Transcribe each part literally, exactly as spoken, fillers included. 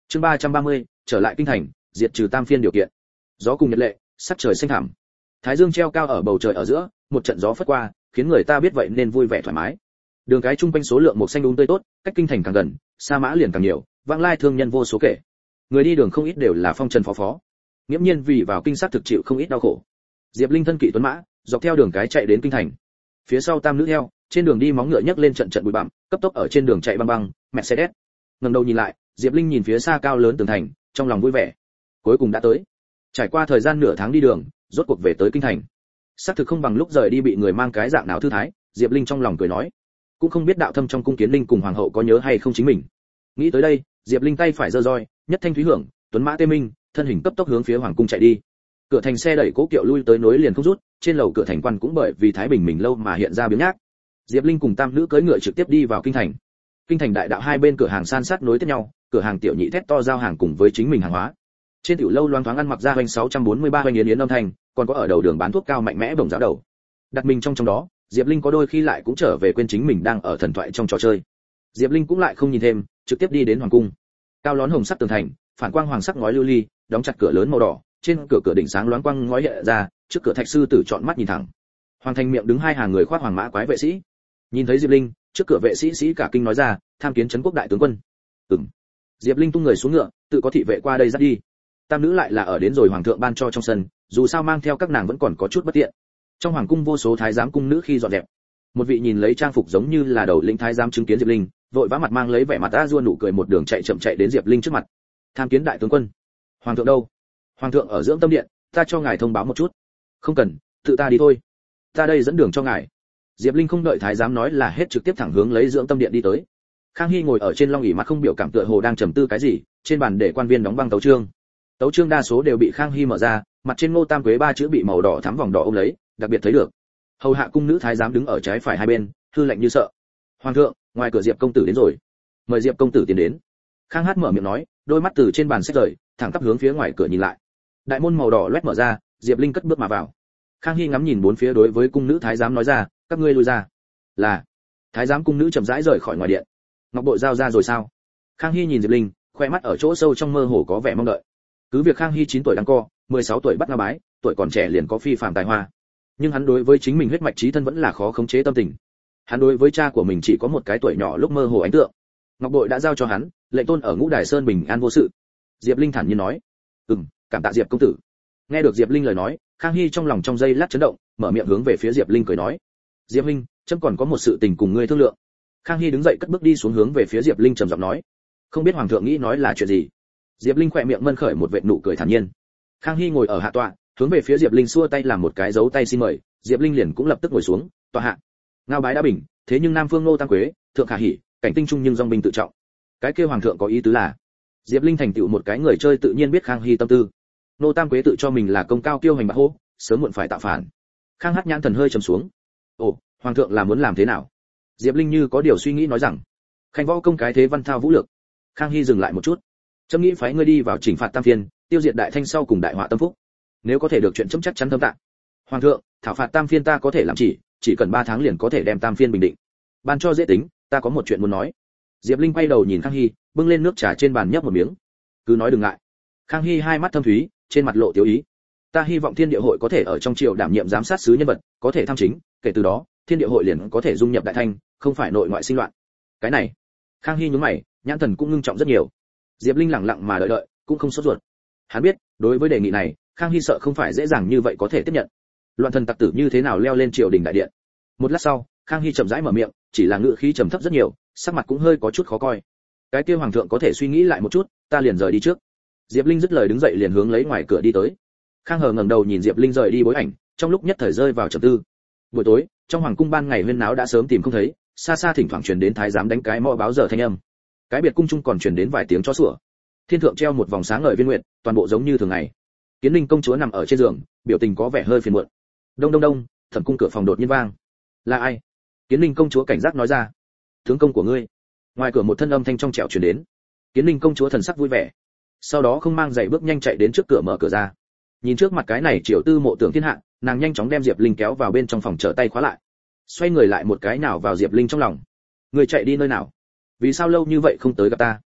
Chương ba trăm ba mươi, trở lại kinh thành, diệt trừ tam phiên điều kiện. Gió cùng nhật lệ, sắc trời xanh thẳm. Thái dương treo cao ở bầu trời ở giữa, một trận gió phất qua, khiến người ta biết vậy nên vui vẻ thoải mái. Đường cái trung quanh số lượng một xanh đúng tươi tốt, cách kinh thành càng gần, sa mã liền càng nhiều, vãng lai thương nhân vô số kể. Người đi đường không ít đều là phong trần phó phó. Nghiễm nhiên vì vào kinh sát thực chịu không ít đau khổ. Diệp Linh thân kỵ tuấn mã, dọc theo đường cái chạy đến kinh thành. Phía sau tam nữ theo, trên đường đi móng ngựa nhấc lên trận trận bụi bặm, cấp tốc ở trên đường chạy băng băng, Mercedes. Ngẩng đầu nhìn lại, Diệp Linh nhìn phía xa cao lớn tường thành, trong lòng vui vẻ. Cuối cùng đã tới. Trải qua thời gian nửa tháng đi đường, rốt cuộc về tới kinh thành. Xác thực không bằng lúc rời đi bị người mang cái dạng nào thư thái, Diệp Linh trong lòng cười nói, cũng không biết đạo thâm trong cung Kiến Linh cùng hoàng hậu có nhớ hay không chính mình. Nghĩ tới đây, Diệp Linh tay phải giơ roi, nhất thanh thúy hưởng, tuấn mã tê minh, thân hình cấp tốc hướng phía hoàng cung chạy đi. Cửa thành xe đẩy cố kiệu lui tới nối liền không rút, trên lầu cửa thành quan cũng bởi vì thái bình mình lâu mà hiện ra biếng nhác. Diệp Linh cùng tam nữ cưỡi ngựa trực tiếp đi vào kinh thành. Kinh thành đại đạo hai bên cửa hàng san sát nối tiếp nhau, cửa hàng tiểu nhị thét to giao hàng cùng với chính mình hàng hóa. Trên tiểu lâu loáng thoáng ăn mặc ra hoành sáu trăm bốn mươi ba hoành yến yến âm thanh, còn có ở đầu đường bán thuốc cao mạnh mẽ bổng giáo đầu. Đặt mình trong trong đó, Diệp Linh có đôi khi lại cũng trở về quên chính mình đang ở thần thoại trong trò chơi. Diệp Linh cũng lại không nhìn thêm, trực tiếp đi đến hoàng cung. Cao lón hồng sắc tường thành, phản quang hoàng sắc ngói lưu ly, đóng chặt cửa lớn màu đỏ, trên cửa cửa đỉnh sáng loáng quang ngói hiện ra, trước cửa thạch sư tử chọn mắt nhìn thẳng. Hoàng thành miệng đứng hai hàng người khoác hoàng mã quái vệ sĩ. Nhìn thấy Diệp Linh, trước cửa vệ sĩ sĩ cả kinh nói ra, tham kiến trấn quốc đại tướng quân. Ừm. Diệp Linh tung người xuống ngựa, tự có thị vệ qua đây dắt đi. Tam nữ lại là ở đến rồi hoàng thượng ban cho trong sân, dù sao mang theo các nàng vẫn còn có chút bất tiện. Trong hoàng cung vô số thái giám cung nữ khi dọn dẹp. Một vị nhìn lấy trang phục giống như là đầu lĩnh thái giám chứng kiến Diệp Linh, vội vã mặt mang lấy vẻ mặt a dua nụ cười một đường chạy chậm chạy đến Diệp Linh trước mặt. Tham kiến đại tướng quân. Hoàng thượng đâu? Hoàng thượng ở dưỡng tâm điện, ta cho ngài thông báo một chút. Không cần, tự ta đi thôi. Ta đây dẫn đường cho ngài. Diệp Linh không đợi thái giám nói là hết trực tiếp thẳng hướng lấy dưỡng tâm điện đi tới. Khang Hy ngồi ở trên long ỷ mặt không biểu cảm tựa hồ đang trầm tư cái gì, trên bàn để quan viên đóng băng tấu chương. Tấu chương đa số đều bị Khang Hy mở ra, mặt trên Ngô Tam Quế ba chữ bị màu đỏ thắm vòng đỏ ôm lấy, đặc biệt thấy được. Hầu hạ cung nữ thái giám đứng ở trái phải hai bên, hư lệnh như sợ. Hoàng thượng, ngoài cửa Diệp công tử đến rồi. Mời Diệp công tử tiến đến. Khang Hát mở miệng nói, đôi mắt từ trên bàn xếp rời, thẳng tắp hướng phía ngoài cửa nhìn lại. Đại môn màu đỏ loét mở ra, Diệp Linh cất bước mà vào. Khang Hy ngắm nhìn bốn phía đối với cung nữ thái giám nói ra, các ngươi lui ra. Là. Thái giám cung nữ chậm rãi rời khỏi ngoài điện. Ngọc bội giao ra rồi sao? Khang Hy nhìn Diệp Linh, khoe mắt ở chỗ sâu trong mơ hồ có vẻ mong đợi. Cứ việc Khang Hy chín tuổi đang co, mười sáu tuổi bắt nga bái, tuổi còn trẻ liền có phi phàm tài hoa. Nhưng hắn đối với chính mình huyết mạch chí thân vẫn là khó khống chế tâm tình. Hắn đối với cha của mình chỉ có một cái tuổi nhỏ lúc mơ hồ ánh tượng. Ngọc bội đã giao cho hắn, lệnh tôn ở Ngũ Đài Sơn bình an vô sự. Diệp Linh thản nhiên nói, "Ừm, cảm tạ Diệp công tử." Nghe được Diệp Linh lời nói, Khang Hy trong lòng trong giây lát chấn động, mở miệng hướng về phía Diệp Linh cười nói, "Diệp Linh, trẫm còn có một sự tình cùng ngươi thương lượng." Khang Hy đứng dậy cất bước đi xuống hướng về phía Diệp Linh trầm giọng nói, "Không biết hoàng thượng nghĩ nói là chuyện gì?" Diệp Linh khỏe miệng mân khởi một vệt nụ cười thản nhiên. Khang Hy ngồi ở hạ tọa, hướng về phía Diệp Linh xua tay làm một cái dấu tay xin mời, Diệp Linh liền cũng lập tức ngồi xuống, tọa hạ. Ngao bái đã bình, thế nhưng Nam Phương Ngô Tam Quế, thượng khả hỉ, cảnh tinh trung nhưng dòng binh tự trọng. Cái kia hoàng thượng có ý tứ là? Diệp Linh thành tựu một cái người chơi tự nhiên biết Khang Hy tâm tư. Ngô Tam Quế tự cho mình là công cao kiêu hành bạc hô, sớm muộn phải tạo phản. Khang Hát nhãn thần hơi trầm xuống. Ồ, hoàng thượng là muốn làm thế nào? Diệp Linh như có điều suy nghĩ nói rằng, khanh võ công cái thế văn thao vũ lược. Khang Hy dừng lại một chút. Trẫm nghĩ phái ngươi đi vào chỉnh phạt tam phiên, tiêu diệt đại thanh sau cùng đại họa tâm phúc. Nếu có thể được chuyện chấm chắc chắn thâm tạng. Hoàng thượng, thảo phạt tam phiên ta có thể làm chỉ, chỉ cần ba tháng liền có thể đem tam phiên bình định. Ban cho dễ tính, ta có một chuyện muốn nói. Diệp Linh quay đầu nhìn Khang Hy, bưng lên nước trà trên bàn nhấp một miếng. Cứ nói đừng ngại. Khang Hy hai mắt thâm thúy, trên mặt lộ tiểu ý. Ta hy vọng Thiên Địa hội có thể ở trong triều đảm nhiệm giám sát sứ nhân vật, có thể tham chính, kể từ đó, Thiên Địa hội liền có thể dung nhập đại thanh, không phải nội ngoại sinh loạn. Cái này, Khang Hy nhướng mày, nhãn thần cũng ngưng trọng rất nhiều. Diệp Linh lặng lặng mà đợi đợi, cũng không sốt ruột. Hắn biết, đối với đề nghị này, Khang Hy sợ không phải dễ dàng như vậy có thể tiếp nhận. Loạn thần tặc tử như thế nào leo lên triều đình đại điện? Một lát sau, Khang Hy chậm rãi mở miệng, chỉ là ngữ khí trầm thấp rất nhiều, sắc mặt cũng hơi có chút khó coi. Cái kia hoàng thượng có thể suy nghĩ lại một chút, ta liền rời đi trước. Diệp Linh dứt lời đứng dậy liền hướng lấy ngoài cửa đi tới. Khang Hờ ngẩng đầu nhìn Diệp Linh rời đi bối ảnh, trong lúc nhất thời rơi vào trầm tư. Buổi tối, trong hoàng cung ban ngày huyên náo đã sớm tìm không thấy, xa xa thỉnh thoảng truyền đến thái giám đánh cái mõ báo giờ thanh âm. Cái biệt cung trung còn truyền đến vài tiếng chó sủa. Thiên thượng treo một vòng sáng ngời viên nguyệt, toàn bộ giống như thường ngày. Kiến Linh công chúa nằm ở trên giường, biểu tình có vẻ hơi phiền muộn. Đông đông đông, thẩm cung cửa phòng đột nhiên vang. Là ai? Kiến Linh công chúa cảnh giác nói ra. Tướng công của ngươi. Ngoài cửa một thân âm thanh trong trẻo truyền đến. Kiến Linh công chúa thần sắc vui vẻ. Sau đó không mang giày bước nhanh chạy đến trước cửa mở cửa ra. Nhìn trước mặt cái này Triều Tư mộ tưởng thiên hạ, nàng nhanh chóng đem Diệp Linh kéo vào bên trong phòng trở tay khóa lại. Xoay người lại một cái nào vào Diệp Linh trong lòng. Người chạy đi nơi nào? Vì sao lâu như vậy không tới gặp ta?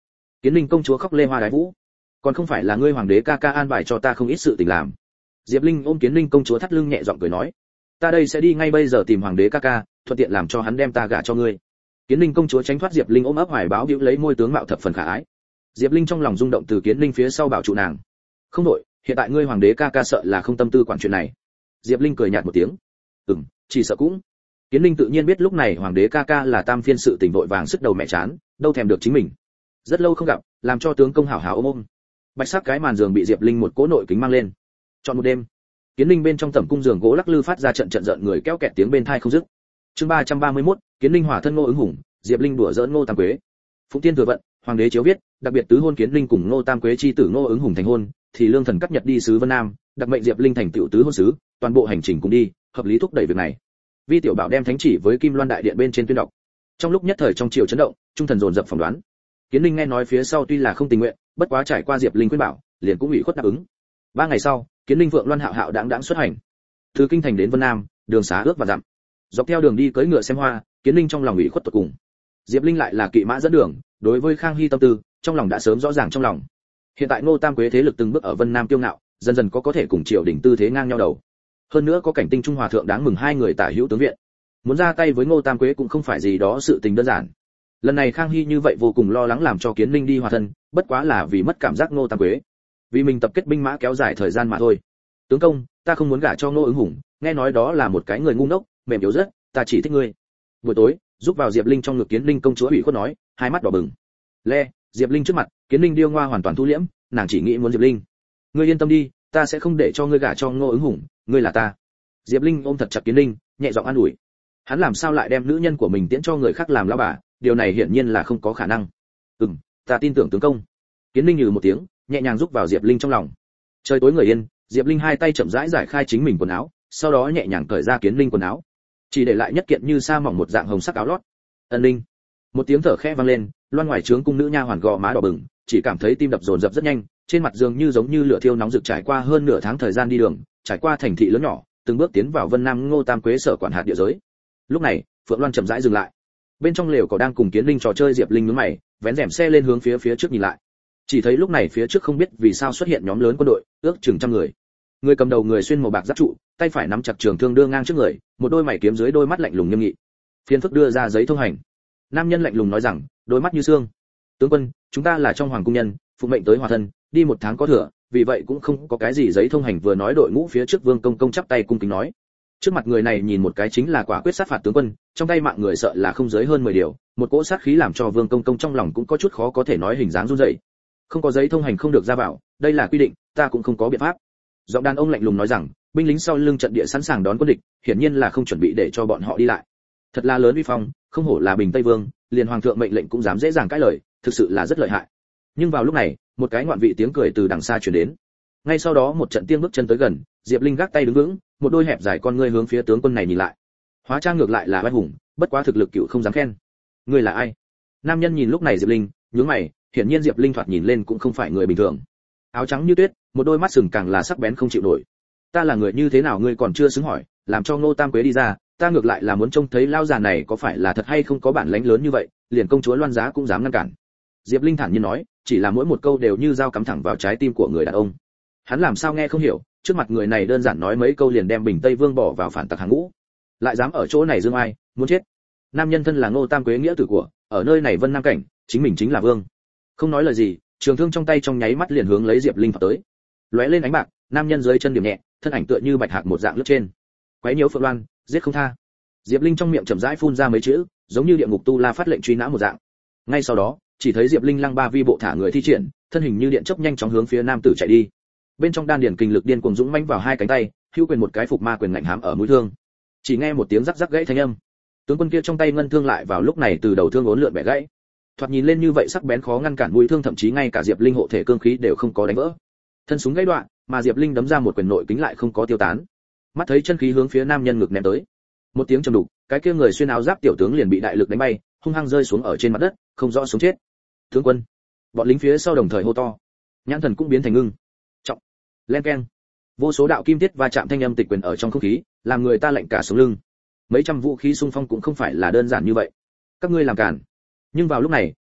Kiến Linh công chúa khóc lê hoa đái vũ. Còn không phải là ngươi hoàng đế ca ca an bài cho ta không ít sự tình làm. Diệp Linh ôm Kiến Linh công chúa thắt lưng nhẹ giọng cười nói, ta đây sẽ đi ngay bây giờ tìm hoàng đế ca ca, thuận tiện làm cho hắn đem ta gả cho ngươi. Kiến Linh công chúa tránh thoát Diệp Linh ôm ấp hoài báo hữu lấy môi tướng mạo thập phần khả ái. Diệp Linh trong lòng rung động từ Kiến Linh phía sau bảo trụ nàng. Không đổi, hiện tại ngươi hoàng đế ca ca sợ là không tâm tư quản chuyện này. Diệp Linh cười nhạt một tiếng. Ừm, chỉ sợ cũng. Kiến Linh tự nhiên biết lúc này hoàng đế ca ca là tam phiên sự tình vội vàng sức đầu mẹ chán, đâu thèm được chính mình. Rất lâu không gặp, làm cho tướng công hảo hảo ôm ôm. Bạch sắc cái màn giường bị Diệp Linh một cỗ nội kính mang lên. Chọn một đêm. Kiến Linh bên trong tẩm cung giường gỗ lắc lư phát ra trận trận giận người kéo kẹt tiếng bên tai không dứt. Chương ba trăm ba mươi mốt, Kiến Linh hỏa thân Ngô ứng hùng, Diệp Linh đùa giỡn Ngô Tam Quế. Phụng Tiên thừa vận, hoàng đế chiếu viết, đặc biệt tứ hôn Kiến Linh cùng Ngô Tam Quế chi tử Ngô ứng hùng thành hôn, thì lương thần cắt nhật đi sứ Vân Nam, đặc mệnh Diệp Linh thành tựu tứ hôn sứ, toàn bộ hành trình cùng đi, hợp lý thúc đẩy việc này. Vi tiểu bảo đem thánh chỉ với Kim Loan đại điện bên trên tuyên đọc. Trong lúc nhất thời trong triều chấn động, trung thần dồn dập phỏng đoán. Kiến Linh nghe nói phía sau tuy là không tình nguyện, bất quá trải qua Diệp Linh khuyên bảo, liền cũng ủy khuất đáp ứng. Ba ngày sau, Kiến Linh vượng Loan hạo hạo đãng đãng xuất hành. Từ kinh thành đến Vân Nam, đường xá ước và dặm. Dọc theo đường đi cưỡi ngựa xem hoa, Kiến Linh trong lòng ủy khuất tột cùng. Diệp Linh lại là kỵ mã dẫn đường, đối với Khang Hy tâm tư, trong lòng đã sớm rõ ràng trong lòng. Hiện tại Ngô Tam Quế thế lực từng bước ở Vân Nam kiêu ngạo, dần dần có có thể cùng triều đình tư thế ngang nhau đầu. Hơn nữa có cảnh Tinh Trung hòa thượng đáng mừng hai người tả hữu tướng viện. Muốn ra tay với Ngô Tam Quế cũng không phải gì đó sự tình đơn giản. Lần này Khang Hy như vậy vô cùng lo lắng làm cho Kiến Linh đi hòa thân, bất quá là vì mất cảm giác Ngô Tam Quế. Vì mình tập kết binh mã kéo dài thời gian mà thôi. Tướng công, ta không muốn gả cho Ngô ứng hùng, nghe nói đó là một cái người ngu ngốc, mềm yếu rất, ta chỉ thích ngươi. Buổi tối, giúp vào Diệp Linh trong ngực Kiến Linh công chúa ủy khuất nói, hai mắt đỏ bừng. Le, Diệp Linh trước mặt, Kiến Linh điêu ngoa hoàn toàn thu liễm, nàng chỉ nghĩ muốn Diệp Linh. Ngươi yên tâm đi, ta sẽ không để cho ngươi gả cho Ngô ứng hùng, ngươi là ta. Diệp Linh ôm thật chặt Kiến Linh, nhẹ giọng an ủi. Hắn làm sao lại đem nữ nhân của mình tiễn cho người khác làm lão bà, điều này hiển nhiên là không có khả năng. Ừm, ta tin tưởng tướng công. Kiến Linh nhừ một tiếng, nhẹ nhàng giúp vào Diệp Linh trong lòng. Trời tối người yên, Diệp Linh hai tay chậm rãi giải khai chính mình quần áo, sau đó nhẹ nhàng cởi ra Kiến Linh quần áo, chỉ để lại nhất kiện như sa mỏng một dạng hồng sắc áo lót. Ân Linh, một tiếng thở khẽ vang lên, loan ngoài trướng cung nữ nha hoàn gò má đỏ bừng, chỉ cảm thấy tim đập dồn dập rất nhanh, trên mặt dường như giống như lửa thiêu nóng rực trải qua hơn nửa tháng thời gian đi đường, trải qua thành thị lớn nhỏ, từng bước tiến vào Vân Nam Ngô Tam Quế sở quản hạt địa giới. Lúc này, Phượng Loan chậm rãi dừng lại. Bên trong lều có đang cùng Kiến Linh trò chơi, Diệp Linh nhướng mày, vén rèm xe lên hướng phía phía trước nhìn lại. Chỉ thấy lúc này phía trước không biết vì sao xuất hiện nhóm lớn quân đội, ước chừng trăm người. Người cầm đầu người xuyên màu bạc giáp trụ, tay phải nắm chặt trường thương đưa ngang trước người, một đôi mày kiếm dưới đôi mắt lạnh lùng nghiêm nghị. Phiên phức đưa ra giấy thông hành. Nam nhân lạnh lùng nói rằng, đôi mắt như xương. Tướng quân, chúng ta là trong hoàng cung nhân, phụ mệnh tới hòa thân, đi một tháng có thừa, vì vậy cũng không có cái gì giấy thông hành. Vừa nói đội ngũ phía trước Vương Công Công chắp tay cung kính nói. Trước mặt người này nhìn một cái chính là quả quyết sát phạt tướng quân, trong tay mạng người sợ là không dưới hơn mười điều, một cỗ sát khí làm cho Vương Công Công trong lòng cũng có chút khó có thể nói hình dáng run rẩy. Không có giấy thông hành không được ra vào, đây là quy định, ta cũng không có biện pháp. Giọng đàn ông lạnh lùng nói rằng, binh lính sau lưng trận địa sẵn sàng đón quân địch, hiển nhiên là không chuẩn bị để cho bọn họ đi lại. Thật là lớn uy phong, không hổ là Bình Tây Vương, liền hoàng thượng mệnh lệnh cũng dám dễ dàng cãi lời, thực sự là rất lợi hại. Nhưng vào lúc này, một cái ngoạn vị tiếng cười từ đằng xa truyền đến. Ngay sau đó một trận tiên bước chân tới gần, Diệp Linh gác tay đứng vững, một đôi hẹp dài con ngươi hướng phía tướng quân này nhìn lại. Hóa trang ngược lại là oai hùng, bất quá thực lực cựu không dám khen. Ngươi là ai? Nam nhân nhìn lúc này Diệp Linh, nhướng mày, hiển nhiên Diệp Linh thoạt nhìn lên cũng không phải người bình thường. Áo trắng như tuyết, một đôi mắt sừng càng là sắc bén không chịu nổi. Ta là người như thế nào ngươi còn chưa xứng hỏi, làm cho Ngô Tam Quế đi ra, ta ngược lại là muốn trông thấy lao già này có phải là thật hay không có bản lĩnh lớn như vậy, liền công chúa Loan Giá cũng dám ngăn cản. Diệp Linh thản nhiên nói, chỉ là mỗi một câu đều như dao cắm thẳng vào trái tim của người đàn ông. Hắn làm sao nghe không hiểu, trước mặt người này đơn giản nói mấy câu liền đem Bình Tây Vương bỏ vào phản tặc hàng ngũ, lại dám ở chỗ này dương ai, muốn chết. Nam nhân thân là Ngô Tam Quế nghĩa tử của, ở nơi này Vân Nam cảnh, chính mình chính là vương. Không nói lời gì, trường thương trong tay trong nháy mắt liền hướng lấy Diệp Linh phạt tới. Lóe lên ánh bạc, nam nhân dưới chân điểm nhẹ, thân ảnh tựa như bạch hạc một dạng lướt trên. Quấy nhiễu Phượng Loan, giết không tha. Diệp Linh trong miệng chậm rãi phun ra mấy chữ, giống như địa ngục tu la phát lệnh truy nã một dạng. Ngay sau đó, chỉ thấy Diệp Linh lăng ba vi bộ thả người thi triển, thân hình như điện chớp nhanh chóng hướng phía nam tử chạy đi. Bên trong đan điền kinh lực điên cuồng dũng mãnh vào hai cánh tay, hữu quyền một cái phục ma quyền ngạnh hám ở mũi thương. Chỉ nghe một tiếng rắc rắc gãy thanh âm. Tướng quân kia trong tay ngân thương lại vào lúc này từ đầu thương uốn lượn bẻ gãy. Thoạt nhìn lên như vậy sắc bén khó ngăn cản mũi thương, thậm chí ngay cả Diệp Linh hộ thể cương khí đều không có đánh vỡ. Thân súng gãy đoạn, mà Diệp Linh đấm ra một quyền nội kính lại không có tiêu tán. Mắt thấy chân khí hướng phía nam nhân ngực ném tới. Một tiếng trầm đục, cái kia người xuyên áo giáp tiểu tướng liền bị đại lực đánh bay, hung hăng rơi xuống ở trên mặt đất, không rõ sống chết. Tướng quân, bọn lính phía sau đồng thời hô to. Nhãn thần cũng biến thành ngưng trọng. Len keng, vô số đạo kim tiết va chạm thanh âm tịch quyền ở trong không khí, làm người ta lạnh cả sống lưng. Mấy trăm vũ khí xung phong cũng không phải là đơn giản như vậy. Các ngươi làm cản. Nhưng vào lúc này,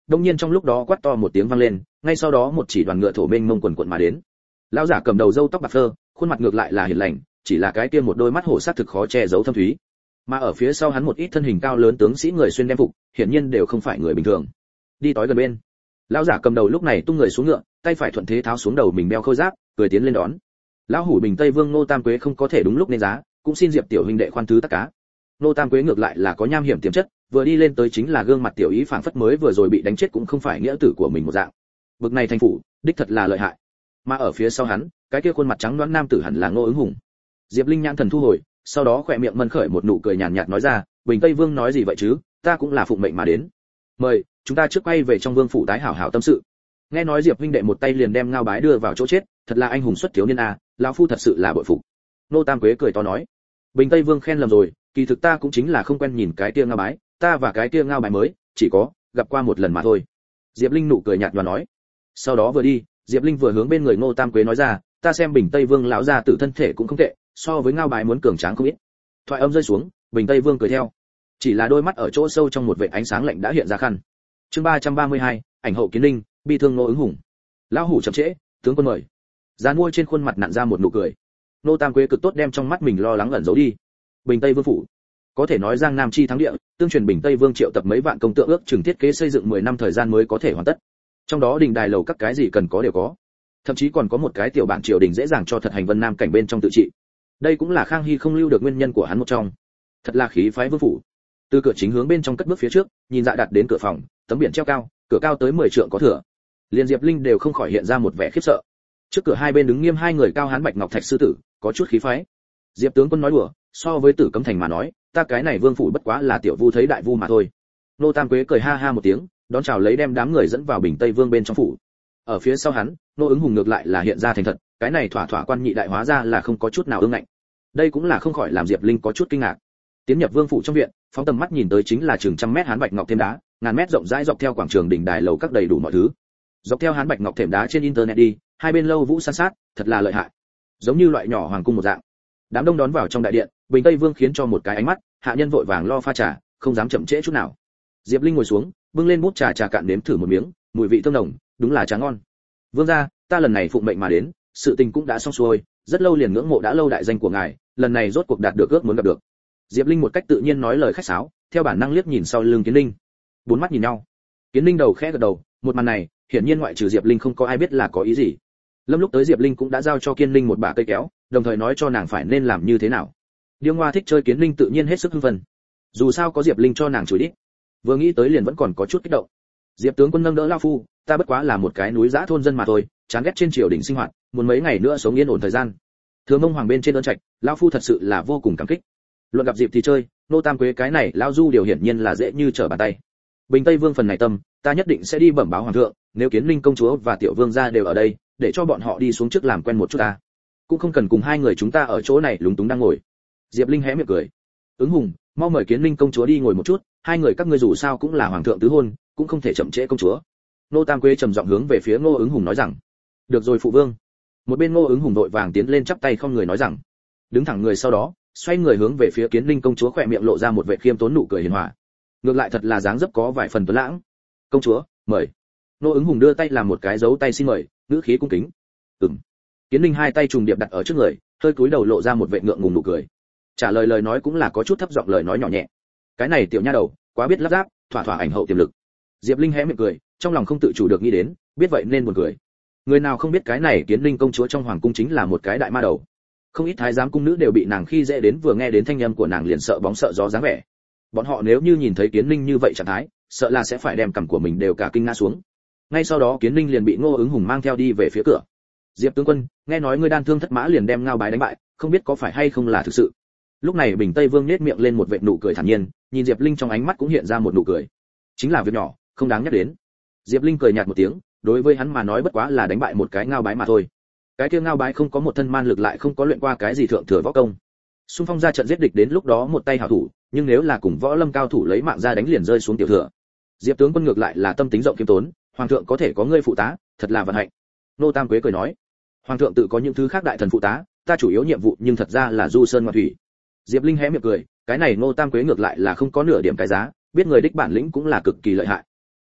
đông nhiên trong lúc đó quát to một tiếng vang lên, ngay sau đó một chỉ đoàn ngựa thổ mênh mông quần quần mà đến. Lão giả cầm đầu râu tóc bạc phơ, khuôn mặt ngược lại là hiền lành, chỉ là cái kia một đôi mắt hổ sát thực khó che giấu thâm thúy. Mà ở phía sau hắn một ít thân hình cao lớn tướng sĩ người xuyên đem phục, hiển nhiên đều không phải người bình thường. Đi tới gần bên. Lão giả cầm đầu lúc này tung người xuống ngựa, tay phải thuận thế tháo xuống đầu mình đeo khôi giáp, cười tiến lên đón. Lão hủ Bình Tây Vương Ngô Tam Quế không có thể đúng lúc nên giá, cũng xin Diệp tiểu huynh đệ khoan thứ tất cá. Ngô Tam Quế ngược lại là có nham hiểm tiềm chất, vừa đi lên tới chính là gương mặt tiểu ý phảng phất mới vừa rồi bị đánh chết cũng không phải nghĩa tử của mình một dạng. Bực này thành phủ, đích thật là lợi hại. Mà ở phía sau hắn, cái kia khuôn mặt trắng nõn nam tử hẳn là Ngô Ứng Hùng. Diệp Linh nhãn thần thu hồi, sau đó khỏe miệng mân khởi một nụ cười nhàn nhạt nói ra, Bình Tây Vương nói gì vậy chứ, ta cũng là phụng mệnh mà đến. Mời, chúng ta trước quay về trong vương phủ tái hảo hảo tâm sự. Nghe nói Diệp huynh đệ một tay liền đem Ngao Bái đưa vào chỗ chết, thật là anh hùng xuất thiếu niên a, lão phu thật sự là bội phục. Nô Tam Quế cười to nói, Bình Tây Vương khen lầm rồi, kỳ thực ta cũng chính là không quen nhìn cái kia Ngao Bái, ta và cái kia Ngao Bái mới chỉ có gặp qua một lần mà thôi. Diệp Linh nụ cười nhạt nhòa nói. Sau đó vừa đi, Diệp Linh vừa hướng bên người Ngô Tam Quế nói ra, ta xem Bình Tây Vương lão gia tử thân thể cũng không tệ, so với Ngao Bái muốn cường tráng không ít. Thoại âm rơi xuống, Bình Tây Vương cười theo, chỉ là đôi mắt ở chỗ sâu trong một vệt ánh sáng lạnh đã hiện ra khăn. Chương ba trăm ba mươi hai, ảnh hậu Kiến Linh, bi thương Ngô Ứng Hùng. Lão hủ chậm trễ, tướng quân mời. Giàn mua trên khuôn mặt nặn ra một nụ cười. Nô Tam Quế cực tốt đem trong mắt mình lo lắng ẩn giấu đi. Bình Tây Vương phủ, có thể nói Giang Nam chi thắng địa, tương truyền Bình Tây Vương triệu tập mấy vạn công tượng ước chừng thiết kế xây dựng mười năm thời gian mới có thể hoàn tất. Trong đó đình đài lầu các cái gì cần có đều có. Thậm chí còn có một cái tiểu bản triều đình dễ dàng cho thật hành Vân Nam cảnh bên trong tự trị. Đây cũng là Khang Hy không lưu được nguyên nhân của hắn một trong. Thật là khí phái vương phủ. Từ cửa chính hướng bên trong cất bước phía trước, nhìn dạ đặt đến cửa phòng, tấm biển treo cao, cửa cao tới mười trượng có thừa. Liên Diệp Linh đều không khỏi hiện ra một vẻ khiếp sợ. Trước cửa hai bên đứng nghiêm hai người cao hán bạch ngọc thạch sư tử, có chút khí phái. Diệp tướng quân nói đùa, so với Tử Cấm Thành mà nói, ta cái này vương phủ bất quá là tiểu vu thấy đại vu mà thôi. Nô Tam Quế cười ha ha một tiếng, đón chào lấy đem đám người dẫn vào Bình Tây Vương bên trong phủ. Ở phía sau hắn, Nô Ứng Hùng ngược lại là hiện ra thành thật, cái này thỏa thỏa quan nhị đại hóa ra là không có chút nào ương ngạnh. Đây cũng là không khỏi làm Diệp Linh có chút kinh ngạc. Tiến nhập vương phủ trong viện, phóng tầm mắt nhìn tới chính là chừng trăm mét hán bạch ngọc thêm đá, ngàn mét rộng rãi dọc theo quảng trường đỉnh đài lầu các đầy đủ mọi thứ. Dọc theo hán bạch ngọc thềm đá trên internet đi, hai bên lâu vũ san sát, thật là lợi hại. Giống như loại nhỏ hoàng cung một dạng. Đám đông đón vào trong đại điện, Bình Tây Vương khiến cho một cái ánh mắt, hạ nhân vội vàng lo pha trà, không dám chậm trễ chút nào. Diệp Linh ngồi xuống, bưng lên bút trà trà cạn nếm thử một miếng, mùi vị thơm nồng, đúng là trà ngon. Vương gia, ta lần này phụng mệnh mà đến, sự tình cũng đã xong xuôi, rất lâu liền ngưỡng mộ đã lâu đại danh của ngài, lần này rốt cuộc đạt được ước muốn gặp được. Diệp Linh một cách tự nhiên nói lời khách sáo, theo bản năng liếc nhìn sau lưng Kiến Linh. Bốn mắt nhìn nhau. Kiến Linh đầu khẽ gật đầu, một màn này, hiển nhiên ngoại trừ Diệp Linh không có ai biết là có ý gì. Lâm lúc tới Diệp Linh cũng đã giao cho Kiến Linh một bả cây kéo, đồng thời nói cho nàng phải nên làm như thế nào. Điêu Ngoa thích chơi Kiến Linh tự nhiên hết sức hưng phấn. Dù sao có Diệp Linh cho nàng chửi đít. Vừa nghĩ tới liền vẫn còn có chút kích động. Diệp tướng quân nâng đỡ lão phu, ta bất quá là một cái núi dã thôn dân mà thôi, chán ghét trên triều đình sinh hoạt, muốn mấy ngày nữa sống yên ổn thời gian. Thường Mông Hoàng bên trên ơn trạch, lão phu thật sự là vô cùng cảm kích. Luận gặp dịp thì chơi, nô Tam Quế cái này lão du điều hiển nhiên là dễ như trở bàn tay. Bình Tây Vương phần này tâm, ta nhất định sẽ đi bẩm báo hoàng thượng, nếu Kiến Linh công chúa và tiểu vương gia đều ở đây, để cho bọn họ đi xuống trước làm quen một chút ta. Cũng không cần cùng hai người chúng ta ở chỗ này lúng túng đang ngồi. Diệp Linh hé miệng cười. Ứng Hùng, mau mời Kiến Linh công chúa đi ngồi một chút, hai người các ngươi dù sao cũng là hoàng thượng tứ hôn, cũng không thể chậm trễ công chúa. Nô Tam Quế trầm giọng hướng về phía Ngô Ứng Hùng nói rằng. Được rồi phụ vương. Một bên Ngô Ứng Hùng vội vàng tiến lên chắp tay không người nói rằng. Đứng thẳng người sau đó, xoay người hướng về phía Kiến Linh công chúa khỏe miệng lộ ra một vẻ khiêm tốn nụ cười hiền hòa. Ngược lại thật là dáng dấp có vài phần tuấn lãng. Công chúa, mời. Ngô Ứng Hùng đưa tay làm một cái dấu tay xin mời, ngữ khí cung kính. Ừm. Kiến Linh hai tay trùng điệp đặt ở trước người, hơi cúi đầu lộ ra một vẻ ngượng ngùng nụ cười. Trả lời lời nói cũng là có chút thấp giọng lời nói nhỏ nhẹ. Cái này tiểu nha đầu, quá biết lắp ráp, thỏa thỏa ảnh hậu tiềm lực. Diệp Linh hé miệng cười, trong lòng không tự chủ được nghĩ đến, biết vậy nên buồn cười. Người nào không biết cái này Kiến Linh công chúa trong hoàng cung chính là một cái đại ma đầu. Không ít thái giám cung nữ đều bị nàng khi dễ đến vừa nghe đến thanh âm của nàng liền sợ bóng sợ gió dáng vẻ. Bọn họ nếu như nhìn thấy Kiến Linh như vậy trạng thái, sợ là sẽ phải đem cằm của mình đều cả kinh ngã xuống. Ngay sau đó Kiến Linh liền bị Ngô Ứng Hùng mang theo đi về phía cửa. Diệp tướng quân, nghe nói ngươi đan thương thất mã liền đem Ngao Bái đánh bại, không biết có phải hay không là thực sự. Lúc này Bình Tây Vương nhếch miệng lên một vệt nụ cười thản nhiên, nhìn Diệp Linh trong ánh mắt cũng hiện ra một nụ cười. Chính là việc nhỏ, không đáng nhắc đến. Diệp Linh cười nhạt một tiếng, đối với hắn mà nói bất quá là đánh bại một cái Ngao Bái mà thôi. Cái kia Ngao Bái không có một thân man lực lại không có luyện qua cái gì thượng thừa võ công. Xung phong ra trận giết địch đến lúc đó một tay hảo thủ, nhưng nếu là cùng võ lâm cao thủ lấy mạng ra đánh liền rơi xuống tiểu thừa. Diệp tướng quân ngược lại là tâm tính rộng kiêm tốn, hoàng thượng có thể có ngươi phụ tá, thật là vận hạnh. Nô Tam Quế cười nói, hoàng thượng tự có những thứ khác đại thần phụ tá, ta chủ yếu nhiệm vụ nhưng thật ra là du sơn ngoạn thủy. Diệp Linh hé miệng cười, cái này Nô Tam Quế ngược lại là không có nửa điểm cái giá, biết người đích bản lĩnh cũng là cực kỳ lợi hại.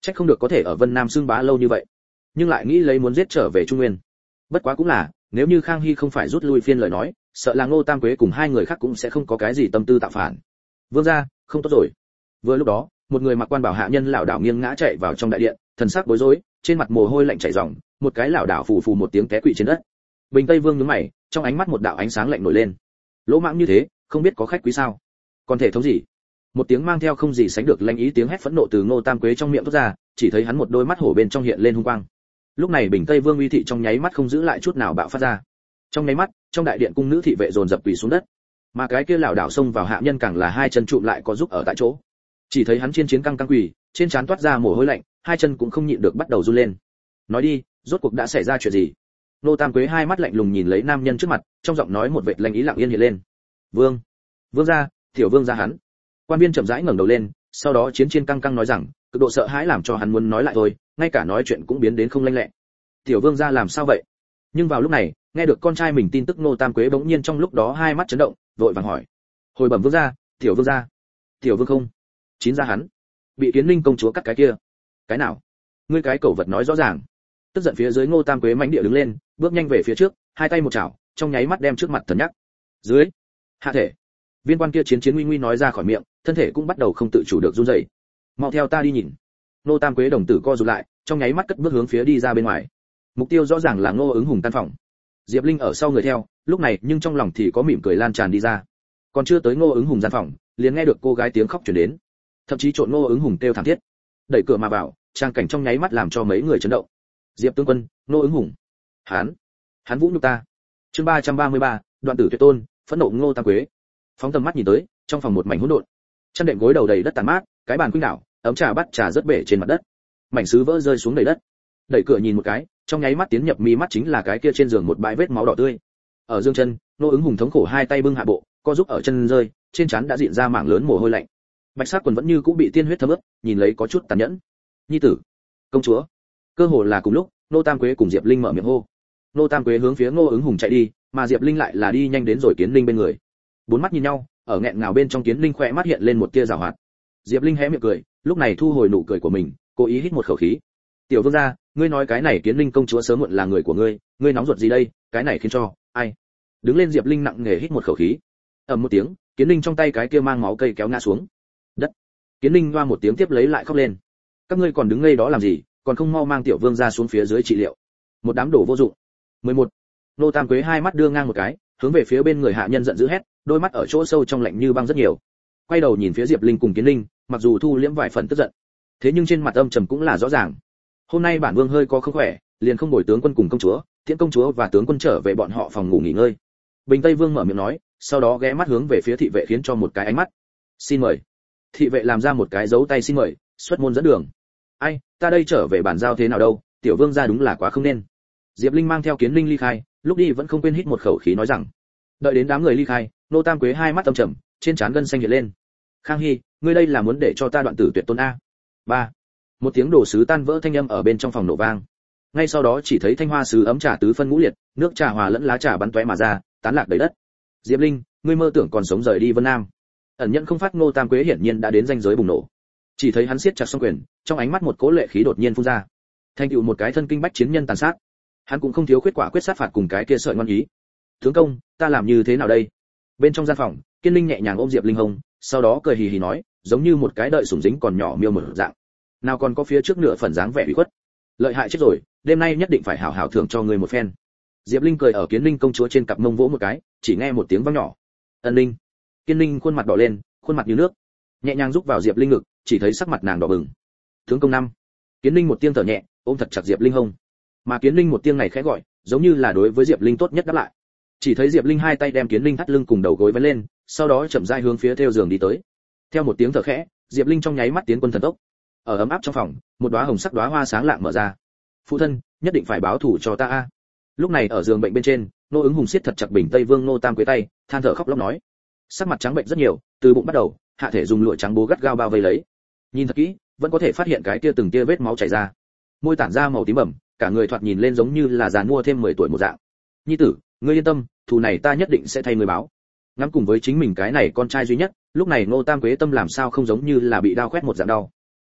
Trách không được có thể ở Vân Nam xưng bá lâu như vậy, nhưng lại nghĩ lấy muốn giết trở về Trung Nguyên. Bất quá cũng là, nếu như Khang Hy không phải rút lui phiên lời nói, sợ là Ngô Tam Quế cùng hai người khác cũng sẽ không có cái gì tâm tư tạo phản. Vương gia, không tốt rồi. Vừa lúc đó, một người mặc quan bảo hạ nhân lão đảo nghiêng ngã chạy vào trong đại điện, thần sắc bối rối, trên mặt mồ hôi lạnh chảy ròng, một cái lão đảo phù phù một tiếng té quỵ trên đất. Bình Tây Vương nhướng mày, trong ánh mắt một đạo ánh sáng lạnh nổi lên. Lỗ mãng như thế, không biết có khách quý sao? Còn thể thống gì? Một tiếng mang theo không gì sánh được lãnh ý tiếng hét phẫn nộ từ Ngô Tam Quế trong miệng thoát ra, chỉ thấy hắn một đôi mắt hổ bên trong hiện lên hung quang. Lúc này Bình Tây Vương uy thị trong nháy mắt không giữ lại chút nào bạo phát ra. Trong nháy mắt, trong đại điện cung nữ thị vệ dồn dập quỳ xuống đất, mà cái kia lão đảo xông vào hạ nhân càng là hai chân trụm lại có giúp ở tại chỗ. Chỉ thấy hắn chiến chiến căng căng quỳ, trên trán toát ra mồ hôi lạnh, hai chân cũng không nhịn được bắt đầu run lên. Nói đi, rốt cuộc đã xảy ra chuyện gì? Nô Tam Quế hai mắt lạnh lùng nhìn lấy nam nhân trước mặt, trong giọng nói một vệt lạnh ý lặng yên hiện lên. Vương, vương gia, tiểu vương gia hắn. Quan viên chậm rãi ngẩng đầu lên, sau đó chiến chiến căng căng nói rằng, cực độ sợ hãi làm cho hắn muốn nói lại thôi, ngay cả nói chuyện cũng biến đến không lanh lẹ. Tiểu vương gia làm sao vậy? Nhưng vào lúc này, nghe được con trai mình tin tức, Nô Tam Quế bỗng nhiên trong lúc đó hai mắt chấn động, vội vàng hỏi: hồi bẩm vương gia, tiểu vương gia, tiểu vương không, chín gia hắn bị Kiến Ninh công chúa cắt cái kia. Cái nào? Ngươi cái cẩu vật nói rõ ràng. Tức giận phía dưới, Ngô Tam Quế mãnh địa đứng lên, bước nhanh về phía trước, hai tay một chảo, trong nháy mắt đem trước mặt thần nhắc. Dưới, hạ thể. Viên quan kia chiến chiến nguy nguy nói ra khỏi miệng, thân thể cũng bắt đầu không tự chủ được run rẩy. Mau theo ta đi nhìn. Ngô Tam Quế đồng tử co rụt lại, trong nháy mắt cất bước hướng phía đi ra bên ngoài. Mục tiêu rõ ràng là Ngô Ứng Hùng căn phòng. Diệp Linh ở sau người theo, lúc này nhưng trong lòng thì có mỉm cười lan tràn đi ra. Còn chưa tới Ngô Ứng Hùng gian phòng, liền nghe được cô gái tiếng khóc truyền đến, thậm chí trộn Ngô Ứng Hùng kêu thảm thiết. Đẩy cửa mà vào, trang cảnh trong nháy mắt làm cho mấy người chấn động. Diệp tướng quân, Ngô Ứng Hùng, hắn, hắn vũ nhục ta. Chương ba trăm ba mươi ba, đoạn tử tuyệt tôn, phẫn nộ Ngô Tam Quế. Phóng tầm mắt nhìn tới, trong phòng một mảnh hỗn độn. Chăn đệm gối đầu đầy đất tàn mát, cái bàn khuynh đảo, ấm trà bát trà rớt bể trên mặt đất. Mảnh sứ vỡ rơi xuống đầy đất. Đẩy cửa nhìn một cái, trong nháy mắt tiến nhập mi mắt chính là cái kia trên giường một bãi vết máu đỏ tươi. Ở dương chân, Ngô Ứng Hùng thống khổ hai tay bưng hạ bộ, co giúp ở chân rơi, trên trán đã diện ra mảng lớn mồ hôi lạnh. Bạch sắc quần vẫn như cũ bị tiên huyết thấm ướt, nhìn lấy có chút tàn nhẫn. Nhi tử, công chúa. Cơ hồ là cùng lúc, Ngô Tam Quế cùng Diệp Linh mở miệng hô. Ngô Tam Quế hướng phía Ngô Ứng Hùng chạy đi, mà Diệp Linh lại là đi nhanh đến rồi Kiến Linh bên người. Bốn mắt nhìn nhau, ở nghẹn ngào bên trong Kiến Linh khỏe mắt hiện lên một tia giảo hoạt. Diệp Linh hé miệng cười, lúc này thu hồi nụ cười của mình, cố ý hít một khẩu khí. Tiểu vương gia, ngươi nói cái này Kiến Linh công chúa sớm muộn là người của ngươi, ngươi nóng ruột gì đây, cái này khiến cho ai? Đứng lên, Diệp Linh nặng nề hít một khẩu khí. Ầm một tiếng, Kiến Linh trong tay cái kia mang máu cây kéo ngã xuống đất. Kiến Linh loa một tiếng tiếp lấy lại khóc lên. Các ngươi còn đứng ngây đó làm gì, còn không mau mang tiểu vương gia xuống phía dưới trị liệu. Một đám đồ vô dụng. mười một. Nô Tam Quế hai mắt đưa ngang một cái, hướng về phía bên người hạ nhân giận dữ hét, đôi mắt ở chỗ sâu trong lạnh như băng rất nhiều. Quay đầu nhìn phía Diệp Linh cùng Kiến Linh, mặc dù thu liễm vài phần tức giận, thế nhưng trên mặt âm trầm cũng là rõ ràng. Hôm nay bản vương hơi có không khỏe, liền không bồi tướng quân cùng công chúa, tiễn công chúa và tướng quân trở về bọn họ phòng ngủ nghỉ ngơi. Bình Tây Vương mở miệng nói, sau đó ghé mắt hướng về phía thị vệ khiến cho một cái ánh mắt. Xin mời. Thị vệ làm ra một cái dấu tay xin mời, xuất môn dẫn đường. Ai, ta đây trở về bản giao thế nào đâu, tiểu vương gia đúng là quá không nên. Diệp Linh mang theo Kiến Linh ly khai, lúc đi vẫn không quên hít một khẩu khí nói rằng. Đợi đến đám người ly khai, Nô Tam Quế hai mắt âm trầm, trên trán gân xanh hiện lên. Khang Hy, ngươi đây là muốn để cho ta đoạn tử tuyệt tôn a? Ba. Một tiếng đồ sứ tan vỡ thanh âm ở bên trong phòng nổ vang. Ngay sau đó chỉ thấy thanh hoa sứ ấm trà tứ phân ngũ liệt, nước trà hòa lẫn lá trà bắn tóe mà ra, tán lạc đầy đất. Diệp Linh, ngươi mơ tưởng còn sống rời đi Vân Nam. Ẩn nhận không phát Ngô Tam Quế hiển nhiên đã đến ranh giới bùng nổ. Chỉ thấy hắn siết chặt song quyền, trong ánh mắt một cỗ lệ khí đột nhiên phun ra. Thành tựu một cái thân kinh bách chiến nhân tàn sát, hắn cũng không thiếu khuyết quả quyết sát phạt cùng cái kia sợi ngoan ý. Tướng công, ta làm như thế nào đây? Bên trong gian phòng, Kiên Linh nhẹ nhàng ôm Diệp Linh hông, sau đó cười hì hì nói, giống như một cái đợi sủng dính còn nhỏ miêu mở dạng. Nào còn có phía trước nửa phần dáng vẻ ủy khuất. Lợi hại chết rồi, đêm nay nhất định phải hảo hảo thưởng cho ngươi một phen. Diệp Linh cười ở Kiến Linh công chúa trên cặp mông vỗ một cái, chỉ nghe một tiếng vang nhỏ. Ân Linh. Kiên Linh khuôn mặt đỏ lên, khuôn mặt như nước, nhẹ nhàng rúc vào Diệp Linh ngực, chỉ thấy sắc mặt nàng đỏ bừng. Tướng công năm. Kiến Linh một tiếng thở nhẹ, ôm thật chặt Diệp Linh hông. Mà Kiến Linh một tiếng này khẽ gọi, giống như là đối với Diệp Linh tốt nhất đáp lại. Chỉ thấy Diệp Linh hai tay đem Kiến Linh thắt lưng cùng đầu gối vén lên, sau đó chậm rãi hướng phía theo giường đi tới. Theo một tiếng thở khẽ, Diệp Linh trong nháy mắt tiến quân thần tốc. Ở ấm áp trong phòng, một đóa hồng sắc đóa hoa sáng lạng mở ra. Phụ thân, nhất định phải báo thù cho ta a. Lúc này ở giường bệnh bên trên, Nô Ứng Hùng siết thật chặt Bình Tây Vương Nô Tam Quế tay, than thở khóc lóc nói. Sắc mặt trắng bệnh rất nhiều, từ bụng bắt đầu, hạ thể dùng lụa trắng bố gắt gao bao vây lấy. Nhìn thật kỹ, vẫn có thể phát hiện cái kia từng tia vết máu chảy ra. Môi tản ra màu tím bẩm, cả người thoạt nhìn lên giống như là già mua thêm mười tuổi một dạng. Nhi tử, ngươi yên tâm, thù này ta nhất định sẽ thay ngươi báo. Ngắm cùng với chính mình cái này con trai duy nhất, lúc này Ngô Tam Quế tâm làm sao không giống như là bị đao khoét một dạng đau.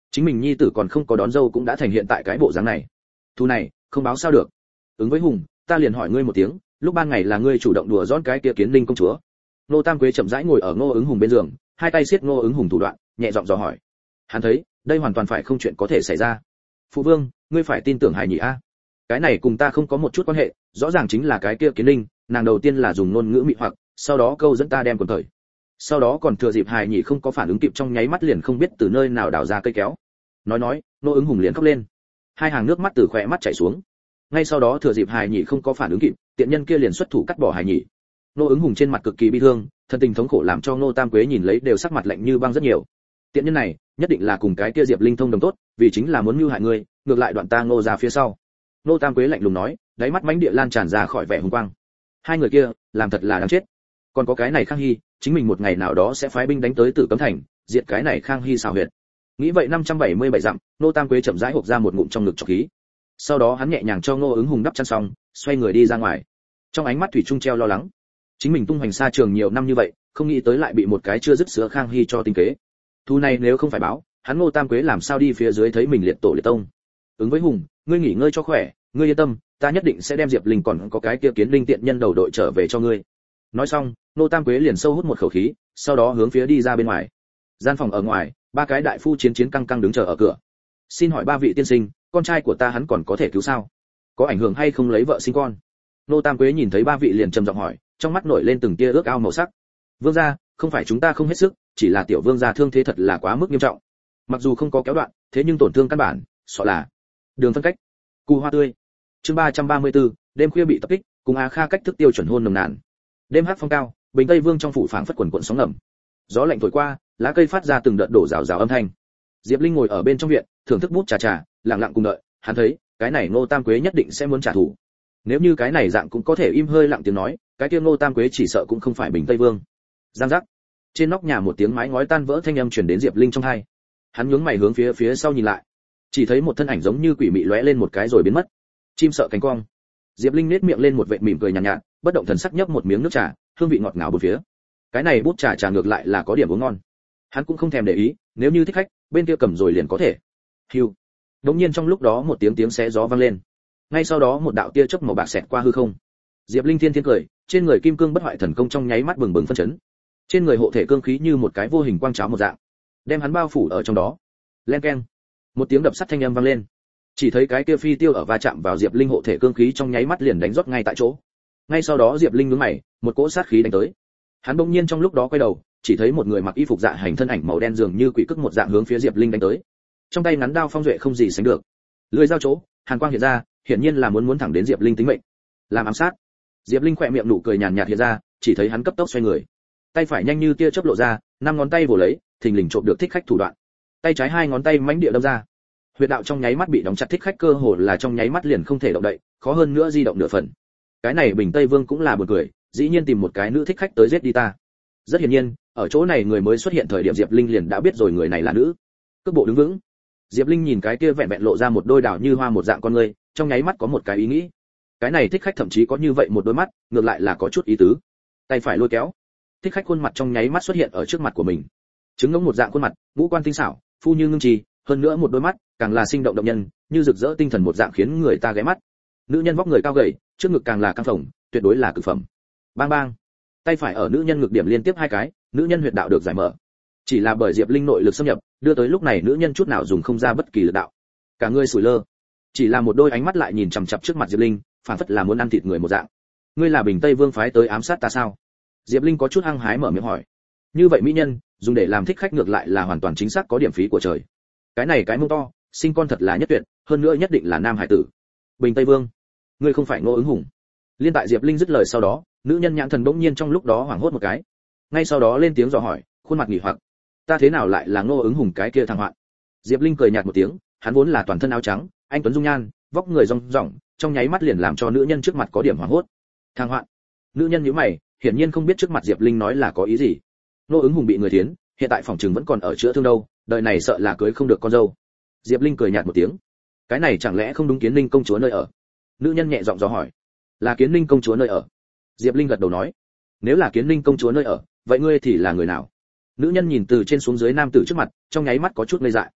chính mình nhi tử còn không có đón dâu cũng đã thành hiện tại cái bộ dáng này. Thu này không báo sao được. Ứng với Hùng, ta liền hỏi ngươi một tiếng, lúc ban ngày là ngươi chủ động đùa giỡn cái kia Kiến Linh công chúa? Nô Tam Quế chậm rãi ngồi ở Ngô Ứng Hùng bên giường, hai tay siết Ngô Ứng Hùng thủ đoạn, nhẹ giọng dò hỏi. Hắn thấy đây hoàn toàn phải không chuyện có thể xảy ra. Phụ vương, ngươi phải tin tưởng hài nhị a. Cái này cùng ta không có một chút quan hệ, rõ ràng chính là cái kia Kiến Linh, nàng đầu tiên là dùng ngôn ngữ mị hoặc, sau đó câu dẫn ta đem quần thời. Sau đó còn thừa dịp hài nhị không có phản ứng kịp trong nháy mắt liền không biết từ nơi nào đào ra cây kéo. Nói nói, Ngô Ứng Hùng liền khóc lên. Hai hàng nước mắt từ khóe mắt chảy xuống. Ngay sau đó thừa dịp hài nhị không có phản ứng kịp, tiện nhân kia liền xuất thủ cắt bỏ hài nhị. Ngô Ứng Hùng trên mặt cực kỳ bi thương, thân tình thống khổ làm cho Ngô Tam Quế nhìn lấy đều sắc mặt lạnh như băng rất nhiều. Tiện nhân này, nhất định là cùng cái kia Diệp Linh thông đồng tốt, vì chính là muốn mưu hại ngươi, ngược lại đoạn ta Ngô ra phía sau. Ngô Tam Quế lạnh lùng nói, đáy mắt mãnh địa lan tràn ra khỏi vẻ hung quang. Hai người kia, làm thật là đáng chết. Còn có cái này Khang Hy, chính mình một ngày nào đó sẽ phái binh đánh tới Tử Cấm Thành, diệt cái này Khang Hy xảo huyệt. Nghĩ vậy năm trăm bảy mươi bảy dặm, Ngô Tam Quế chậm rãi hộc ra một ngụm trong ngực trọc khí. Sau đó hắn nhẹ nhàng cho Ngô Ứng Hùng đắp chăn xong, xoay người đi ra ngoài. Trong ánh mắt thủy chung treo lo lắng. Chính mình tung hoành xa trường nhiều năm như vậy, không nghĩ tới lại bị một cái chưa dứt sữa Khang Hy cho tính kế. Thu này nếu không phải báo, hắn Ngô Tam Quế làm sao đi phía dưới thấy mình liệt tổ liệt tông. Ứng với Hùng, ngươi nghỉ ngơi cho khỏe, ngươi yên tâm, ta nhất định sẽ đem Diệp Linh còn có cái kia Kiến Linh tiện nhân đầu đội trở về cho ngươi. Nói xong, Ngô Tam Quế liền sâu hút một khẩu khí, sau đó hướng phía đi ra bên ngoài. Gian phòng ở ngoài, ba cái đại phu chiến chiến căng căng đứng chờ ở cửa. Xin hỏi ba vị tiên sinh, con trai của ta hắn còn có thể cứu sao? Có ảnh hưởng hay không lấy vợ sinh con? Ngô Tam Quế nhìn thấy ba vị liền trầm giọng hỏi, trong mắt nổi lên từng tia ước ao màu sắc. Vương gia, không phải chúng ta không hết sức, chỉ là tiểu vương gia thương thế thật là quá mức nghiêm trọng. Mặc dù không có kéo đoạn, thế nhưng tổn thương căn bản, sợ là đường phân cách. Cù hoa tươi. Chương ba trăm ba mươi tư, đêm khuya bị tập kích, cùng Á Kha cách thức tiêu chuẩn hôn nồng nàn. Đêm hắc phong cao, bình tây vương trong phủ phảng phất quần cuộn sóng ngầm. Gió lạnh thổi qua, lá cây phát ra từng đợt đổ rào rào âm thanh. Diệp Linh ngồi ở bên trong viện, thưởng thức bút trà trà, lặng lặng cùng đợi. Hắn thấy, cái này Ngô Tam Quế nhất định sẽ muốn trả thù. Nếu như cái này dạng cũng có thể im hơi lặng tiếng nói, cái kia Ngô Tam Quế chỉ sợ cũng không phải bình tây vương. Giang giác. Trên nóc nhà một tiếng mái ngói tan vỡ thanh âm truyền đến Diệp Linh trong tai. Hắn nhướng mày hướng phía phía sau nhìn lại, chỉ thấy một thân ảnh giống như quỷ mị lóe lên một cái rồi biến mất. Chim sợ cánh cong. Diệp Linh nét miệng lên một vệt mỉm cười nhàn nhạt, nhạt, bất động thần sắc nhấp một miếng nước trà, hương vị ngọt ngào bốn phía. Cái này bút trà trà ngược lại là có điểm uống ngon. Hắn cũng không thèm để ý, nếu như thích khách, bên kia cầm rồi liền có thể. Hưu. Đột nhiên trong lúc đó một tiếng tiếng xé gió vang lên. Ngay sau đó một đạo tia chớp màu bạc xẹt qua hư không. Diệp Linh thiên thiên cười, trên người kim cương bất hoại thần công trong nháy mắt bừng bừng phân chấn. Trên người hộ thể cương khí như một cái vô hình quang cháo một dạng, đem hắn bao phủ ở trong đó. Len keng. Một tiếng đập sắt thanh âm vang lên. Chỉ thấy cái kia phi tiêu ở va chạm vào Diệp Linh hộ thể cương khí trong nháy mắt liền đánh rót ngay tại chỗ. Ngay sau đó Diệp Linh nhướng mày, một cỗ sát khí đánh tới. Hắn bỗng nhiên trong lúc đó quay đầu, chỉ thấy một người mặc y phục dạ hành thân ảnh màu đen dường như quỷ cức một dạng hướng phía Diệp Linh đánh tới. Trong tay ngắn đao phong duệ không gì sánh được. Lưỡi dao chỗ, hàn quang hiện ra, hiển nhiên là muốn muốn thẳng đến Diệp Linh tính mệnh. Làm ám sát. Diệp Linh khỏe miệng nụ cười nhàn nhạt hiện ra, chỉ thấy hắn cấp tốc xoay người. Tay phải nhanh như tia chớp lộ ra, năm ngón tay vồ lấy, thình lình trộm được thích khách thủ đoạn. Tay trái hai ngón tay mãnh địa đâm ra. Huyệt đạo trong nháy mắt bị đóng chặt, thích khách cơ hồ là trong nháy mắt liền không thể động đậy, khó hơn nữa di động nửa phần. Cái này Bình Tây Vương cũng là buồn cười, dĩ nhiên tìm một cái nữ thích khách tới giết đi ta. Rất hiển nhiên, ở chỗ này người mới xuất hiện thời điểm Diệp Linh liền đã biết rồi người này là nữ. Cước bộ đứng vững. Diệp Linh nhìn cái kia vẹn vẹn lộ ra một đôi đảo như hoa một dạng con người, trong nháy mắt có một cái ý nghĩ. Cái này thích khách thậm chí có như vậy một đôi mắt, ngược lại là có chút ý tứ. Tay phải lôi kéo, thích khách khuôn mặt trong nháy mắt xuất hiện ở trước mặt của mình. Trứng ngỗng một dạng khuôn mặt, ngũ quan tinh xảo, phu như ngưng trì, hơn nữa một đôi mắt càng là sinh động động nhân, như rực rỡ tinh thần một dạng khiến người ta ghé mắt. Nữ nhân vóc người cao gầy, trước ngực càng là căng phồng, tuyệt đối là cực phẩm. Bang bang. Tay phải ở nữ nhân ngực điểm liên tiếp hai cái, nữ nhân huyệt đạo được giải mở. Chỉ là bởi Diệp Linh nội lực xâm nhập, đưa tới lúc này nữ nhân chút nào dùng không ra bất kỳ lực đạo. Cả người sủi lơ. Chỉ là một đôi ánh mắt lại nhìn chằm chằm trước mặt Diệp Linh, phản phất là muốn ăn thịt người một dạng. Ngươi là Bình Tây Vương phái tới ám sát ta sao? Diệp Linh có chút hăng hái mở miệng hỏi. Như vậy mỹ nhân, dùng để làm thích khách ngược lại là hoàn toàn chính xác có điểm phí của trời. Cái này cái mông to, sinh con thật là nhất tuyệt, hơn nữa nhất định là nam hải tử. Bình Tây Vương, ngươi không phải Ngô Ứng Hùng? Liên tại Diệp Linh dứt lời sau đó, nữ nhân nhãn thần bỗng nhiên trong lúc đó hoảng hốt một cái. Ngay sau đó lên tiếng dò hỏi, khuôn mặt nghỉ hoặc. Ta thế nào lại là Ngô Ứng Hùng cái kia thằng hoạn? Diệp Linh cười nhạt một tiếng, hắn vốn là toàn thân áo trắng, anh tuấn dung nhan, vóc người rong ròng, trong nháy mắt liền làm cho nữ nhân trước mặt có điểm hoảng hốt. Thằng hoạn? Nữ nhân nhíu mày, hiển nhiên không biết trước mặt Diệp Linh nói là có ý gì. Ngô Ứng Hùng bị người thiến, hiện tại phòng trường vẫn còn ở chữa thương đâu, đời này sợ là cưới không được con dâu. Diệp Linh cười nhạt một tiếng. Cái này chẳng lẽ không đúng Kiến Linh công chúa nơi ở? Nữ nhân nhẹ giọng dò hỏi. Là Kiến Linh công chúa nơi ở. Diệp Linh gật đầu nói. Nếu là Kiến Linh công chúa nơi ở, vậy ngươi thì là người nào? Nữ nhân nhìn từ trên xuống dưới nam tử trước mặt, trong nháy mắt có chút ngây dại.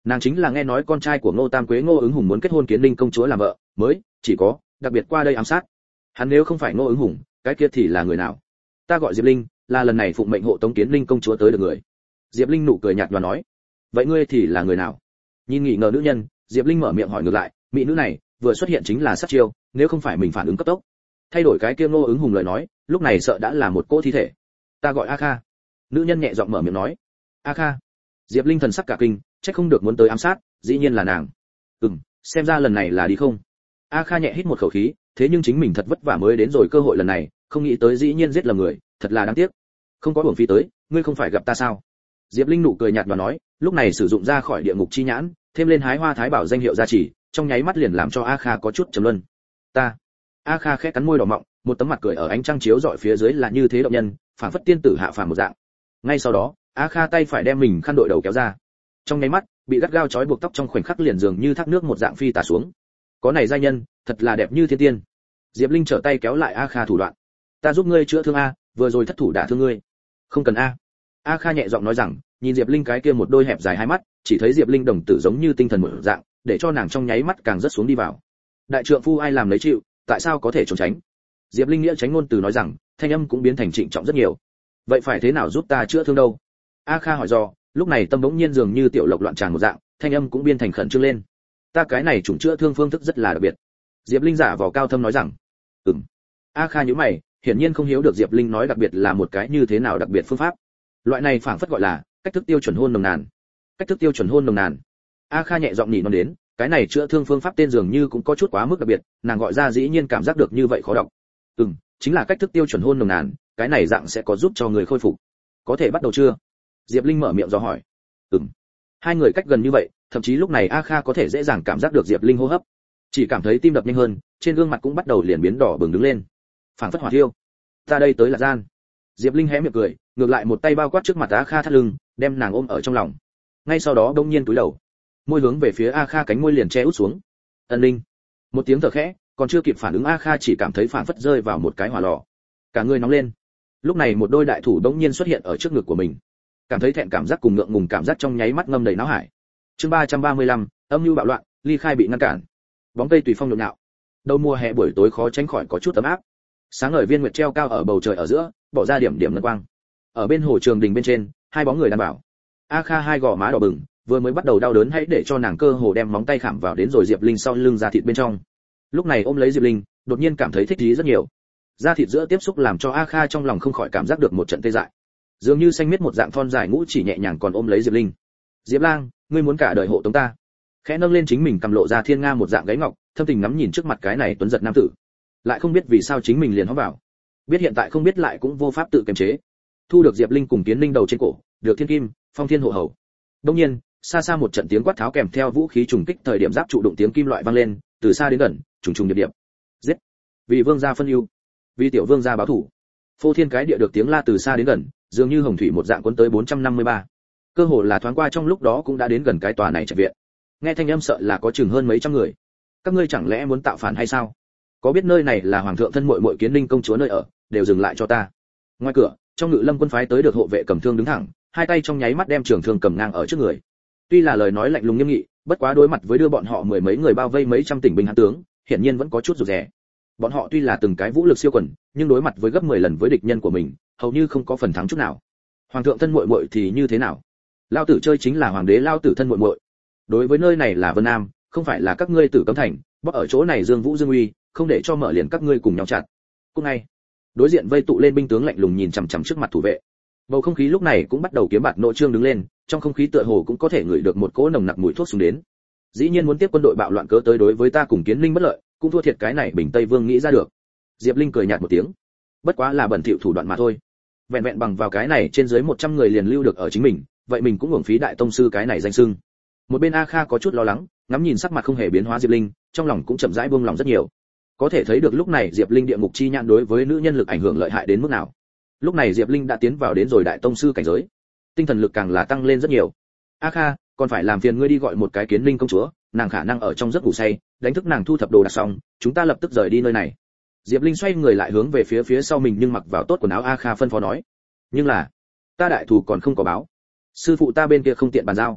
Nàng chính là nghe nói con trai của Ngô Tam Quế Ngô Ứng Hùng muốn kết hôn Kiến Linh công chúa làm vợ, mới chỉ có đặc biệt qua đây ám sát. Hắn nếu không phải Ngô Ứng Hùng, cái kia thì là người nào? Ta gọi Diệp Linh, là lần này phụng mệnh hộ tống Kiến Linh công chúa tới được người. Diệp Linh nụ cười nhạt nhòa nói. Vậy ngươi thì là người nào? Nhìn nghỉ ngờ nữ nhân, Diệp Linh mở miệng hỏi ngược lại, mỹ nữ này vừa xuất hiện chính là sát chiêu, nếu không phải mình phản ứng cấp tốc, thay đổi cái kia Ngô Ứng Hùng lời nói, lúc này sợ đã là một cỗ thi thể. Ta gọi A Kha. Nữ nhân nhẹ giọng mở miệng nói. A Kha. Diệp Linh thần sắc cả kinh, chắc không được muốn tới ám sát, dĩ nhiên là nàng. Ừm, xem ra lần này là đi không. A Kha nhẹ hít một khẩu khí, thế nhưng chính mình thật vất vả mới đến rồi cơ hội lần này, không nghĩ tới dĩ nhiên giết lầm người, thật là đáng tiếc. Không có uổng phí tới, ngươi không phải gặp ta sao? Diệp Linh nụ cười nhạt và nói, lúc này sử dụng ra khỏi địa ngục chi nhãn, thêm lên hái hoa thái bảo danh hiệu gia trì, trong nháy mắt liền làm cho A Kha có chút trầm luân. Ta. A Kha khẽ cắn môi đỏ mọng, một tấm mặt cười ở ánh trăng chiếu rọi phía dưới là như thế động nhân, phảng phất tiên tử hạ phàm một dạng. Ngay sau đó, A Kha tay phải đem mình khăn đội đầu kéo ra. Trong nháy mắt, bị gắt gao trói buộc tóc trong khoảnh khắc liền dường như thác nước một dạng phi tả xuống. Có này giai nhân, thật là đẹp như thiên tiên. Diệp Linh trở tay kéo lại A Kha thủ đoạn. Ta giúp ngươi chữa thương a, vừa rồi thất thủ đả thương ngươi. Không cần a. A Kha nhẹ giọng nói rằng, nhìn Diệp Linh cái kia một đôi hẹp dài hai mắt, chỉ thấy Diệp Linh đồng tử giống như tinh thần một dạng, để cho nàng trong nháy mắt càng rất xuống đi vào. Đại trượng phu ai làm lấy chịu, tại sao có thể trốn tránh? Diệp Linh nghĩa tránh ngôn từ nói rằng, thanh âm cũng biến thành trịnh trọng rất nhiều. Vậy phải thế nào giúp ta chữa thương đâu? A Kha hỏi dò, lúc này tâm bỗng nhiên dường như tiểu lộc loạn tràn một dạng, thanh âm cũng biến thành khẩn trương lên. Ta cái này chủng chữa thương phương thức rất là đặc biệt. Diệp Linh giả vò cao thâm nói rằng. Ừm. A Kha nhíu mày, hiển nhiên không hiểu được Diệp Linh nói đặc biệt là một cái như thế nào đặc biệt phương pháp. Loại này phảng phất gọi là cách thức tiêu chuẩn hôn nồng nàn. Cách thức tiêu chuẩn hôn nồng nàn. A Kha nhẹ giọng nhỉ non đến, cái này chữa thương phương pháp tên dường như cũng có chút quá mức đặc biệt, nàng gọi ra dĩ nhiên cảm giác được như vậy khó đọc. Ừm, chính là cách thức tiêu chuẩn hôn nồng nàn, cái này dạng sẽ có giúp cho người khôi phục. Có thể bắt đầu chưa? Diệp Linh mở miệng dò hỏi. Ừm. Hai người cách gần như vậy, thậm chí lúc này A Kha có thể dễ dàng cảm giác được Diệp Linh hô hấp, chỉ cảm thấy tim đập nhanh hơn, trên gương mặt cũng bắt đầu liền biến đỏ bừng đứng lên. Phảng phất hỏa thiêu. Ta đây tới là gian. Diệp Linh hé miệng cười, ngược lại một tay bao quát trước mặt A Kha thắt lưng, đem nàng ôm ở trong lòng. Ngay sau đó đông nhiên cúi đầu, môi hướng về phía A Kha cánh môi liền che út xuống. Ân Linh. Một tiếng thở khẽ, còn chưa kịp phản ứng A Kha chỉ cảm thấy phảng phất rơi vào một cái hỏa lò, cả người nóng lên. Lúc này một đôi đại thủ đống nhiên xuất hiện ở trước ngực của mình, cảm thấy thẹn cảm giác cùng ngượng ngùng cảm giác trong nháy mắt ngâm đầy não hải. Chương ba trăm ba mươi lăm, âm mưu bạo loạn, ly khai bị ngăn cản. Bóng cây tùy phong nhộn nhạo. Đầu mùa hè buổi tối khó tránh khỏi có chút ấm áp. Sáng ngời viên nguyệt treo cao ở bầu trời ở giữa, bỏ ra điểm điểm ngân quang. Ở bên hồ trường đình bên trên, hai bóng người đảm bảo. A Kha hai gò má đỏ bừng, vừa mới bắt đầu đau đớn hãy để cho nàng cơ hồ đem móng tay khảm vào đến rồi Diệp Linh sau lưng da thịt bên trong. Lúc này ôm lấy Diệp Linh, đột nhiên cảm thấy thích thú rất nhiều. Da thịt giữa tiếp xúc làm cho A Kha trong lòng không khỏi cảm giác được một trận tê dại. Dường như xanh miết một dạng thon dài ngũ chỉ nhẹ nhàng còn ôm lấy Diệp Linh. Diệp Lang, ngươi muốn cả đời hộ tống ta? Khẽ nâng lên chính mình cầm lộ ra thiên nga một dạng gáy ngọc, thâm tình ngắm nhìn trước mặt cái này tuấn giật nam tử. Lại không biết vì sao chính mình liền hóa vào. Biết hiện tại không biết lại cũng vô pháp tự kiềm chế. Thu được Diệp Linh cùng Kiến Linh đầu trên cổ, được thiên kim, phong thiên hộ hầu. Đương nhiên, xa xa một trận tiếng quát tháo kèm theo vũ khí trùng kích thời điểm giáp trụ đụng tiếng kim loại vang lên, từ xa đến gần, trùng trùng điệp điệp. Giết! Vì vương gia phân ưu, vì tiểu vương gia báo thủ. Phô thiên cái địa được tiếng la từ xa đến gần, dường như hồng thủy một dạng cuốn tới bốn trăm năm mươi ba. Cơ hồ là thoáng qua trong lúc đó cũng đã đến gần cái tòa này trạch viện. Nghe thanh âm sợ là có chừng hơn mấy trăm người. Các ngươi chẳng lẽ muốn tạo phản hay sao? Có biết nơi này là hoàng thượng thân muội muội Kiến Linh công chúa nơi ở, đều dừng lại cho ta. Ngoài cửa, trong ngự lâm quân phái tới được hộ vệ cầm thương đứng thẳng, hai tay trong nháy mắt đem trường thương cầm ngang ở trước người. Tuy là lời nói lạnh lùng nghiêm nghị, bất quá đối mặt với đưa bọn họ mười mấy người bao vây mấy trăm tỉnh binh hán tướng, hiển nhiên vẫn có chút rụt rè. Bọn họ tuy là từng cái vũ lực siêu quần, nhưng đối mặt với gấp mười lần với địch nhân của mình, hầu như không có phần thắng chút nào. Hoàng thượng thân muội muội thì như thế nào? Lao tử chơi chính là hoàng đế lao tử thân muội muội. Đối với nơi này là Vân Nam, không phải là các ngươi Tử Cấm thành, bóc ở chỗ này Dương Vũ Dương Uy, không để cho mở liền các ngươi cùng nhau chặt. Cùng ngay, đối diện vây tụ lên binh tướng lạnh lùng nhìn chằm chằm trước mặt thủ vệ. Bầu không khí lúc này cũng bắt đầu kiếm bạt nội trương đứng lên, trong không khí tựa hồ cũng có thể ngửi được một cỗ nồng nặc mùi thuốc súng đến. Dĩ nhiên muốn tiếp quân đội bạo loạn cớ tới đối với ta cùng Kiến Linh bất lợi, cũng thua thiệt cái này Bình Tây Vương nghĩ ra được. Diệp Linh cười nhạt một tiếng, bất quá là bẩn thỉu thủ đoạn mà thôi. Vẹn vẹn bằng vào cái này trên dưới một trăm người liền lưu được ở chính mình, vậy mình cũng uổng phí đại tông sư cái này danh xưng. Một bên A Kha có chút lo lắng, ngắm nhìn sắc mặt không hề biến hóa Diệp Linh, trong lòng cũng chậm rãi buông lòng rất nhiều. Có thể thấy được lúc này Diệp Linh địa ngục chi nhãn đối với nữ nhân lực ảnh hưởng lợi hại đến mức nào. Lúc này Diệp Linh đã tiến vào đến rồi đại tông sư cảnh giới, tinh thần lực càng là tăng lên rất nhiều. A Kha, còn phải làm phiền ngươi đi gọi một cái Kiến Linh công chúa, nàng khả năng ở trong giấc ngủ say, đánh thức nàng thu thập đồ đạc xong, chúng ta lập tức rời đi nơi này. Diệp Linh xoay người lại hướng về phía phía sau mình nhưng mặc vào tốt quần áo A Kha phân phó nói. Nhưng là, ta đại thù còn không có báo, sư phụ ta bên kia không tiện bàn giao.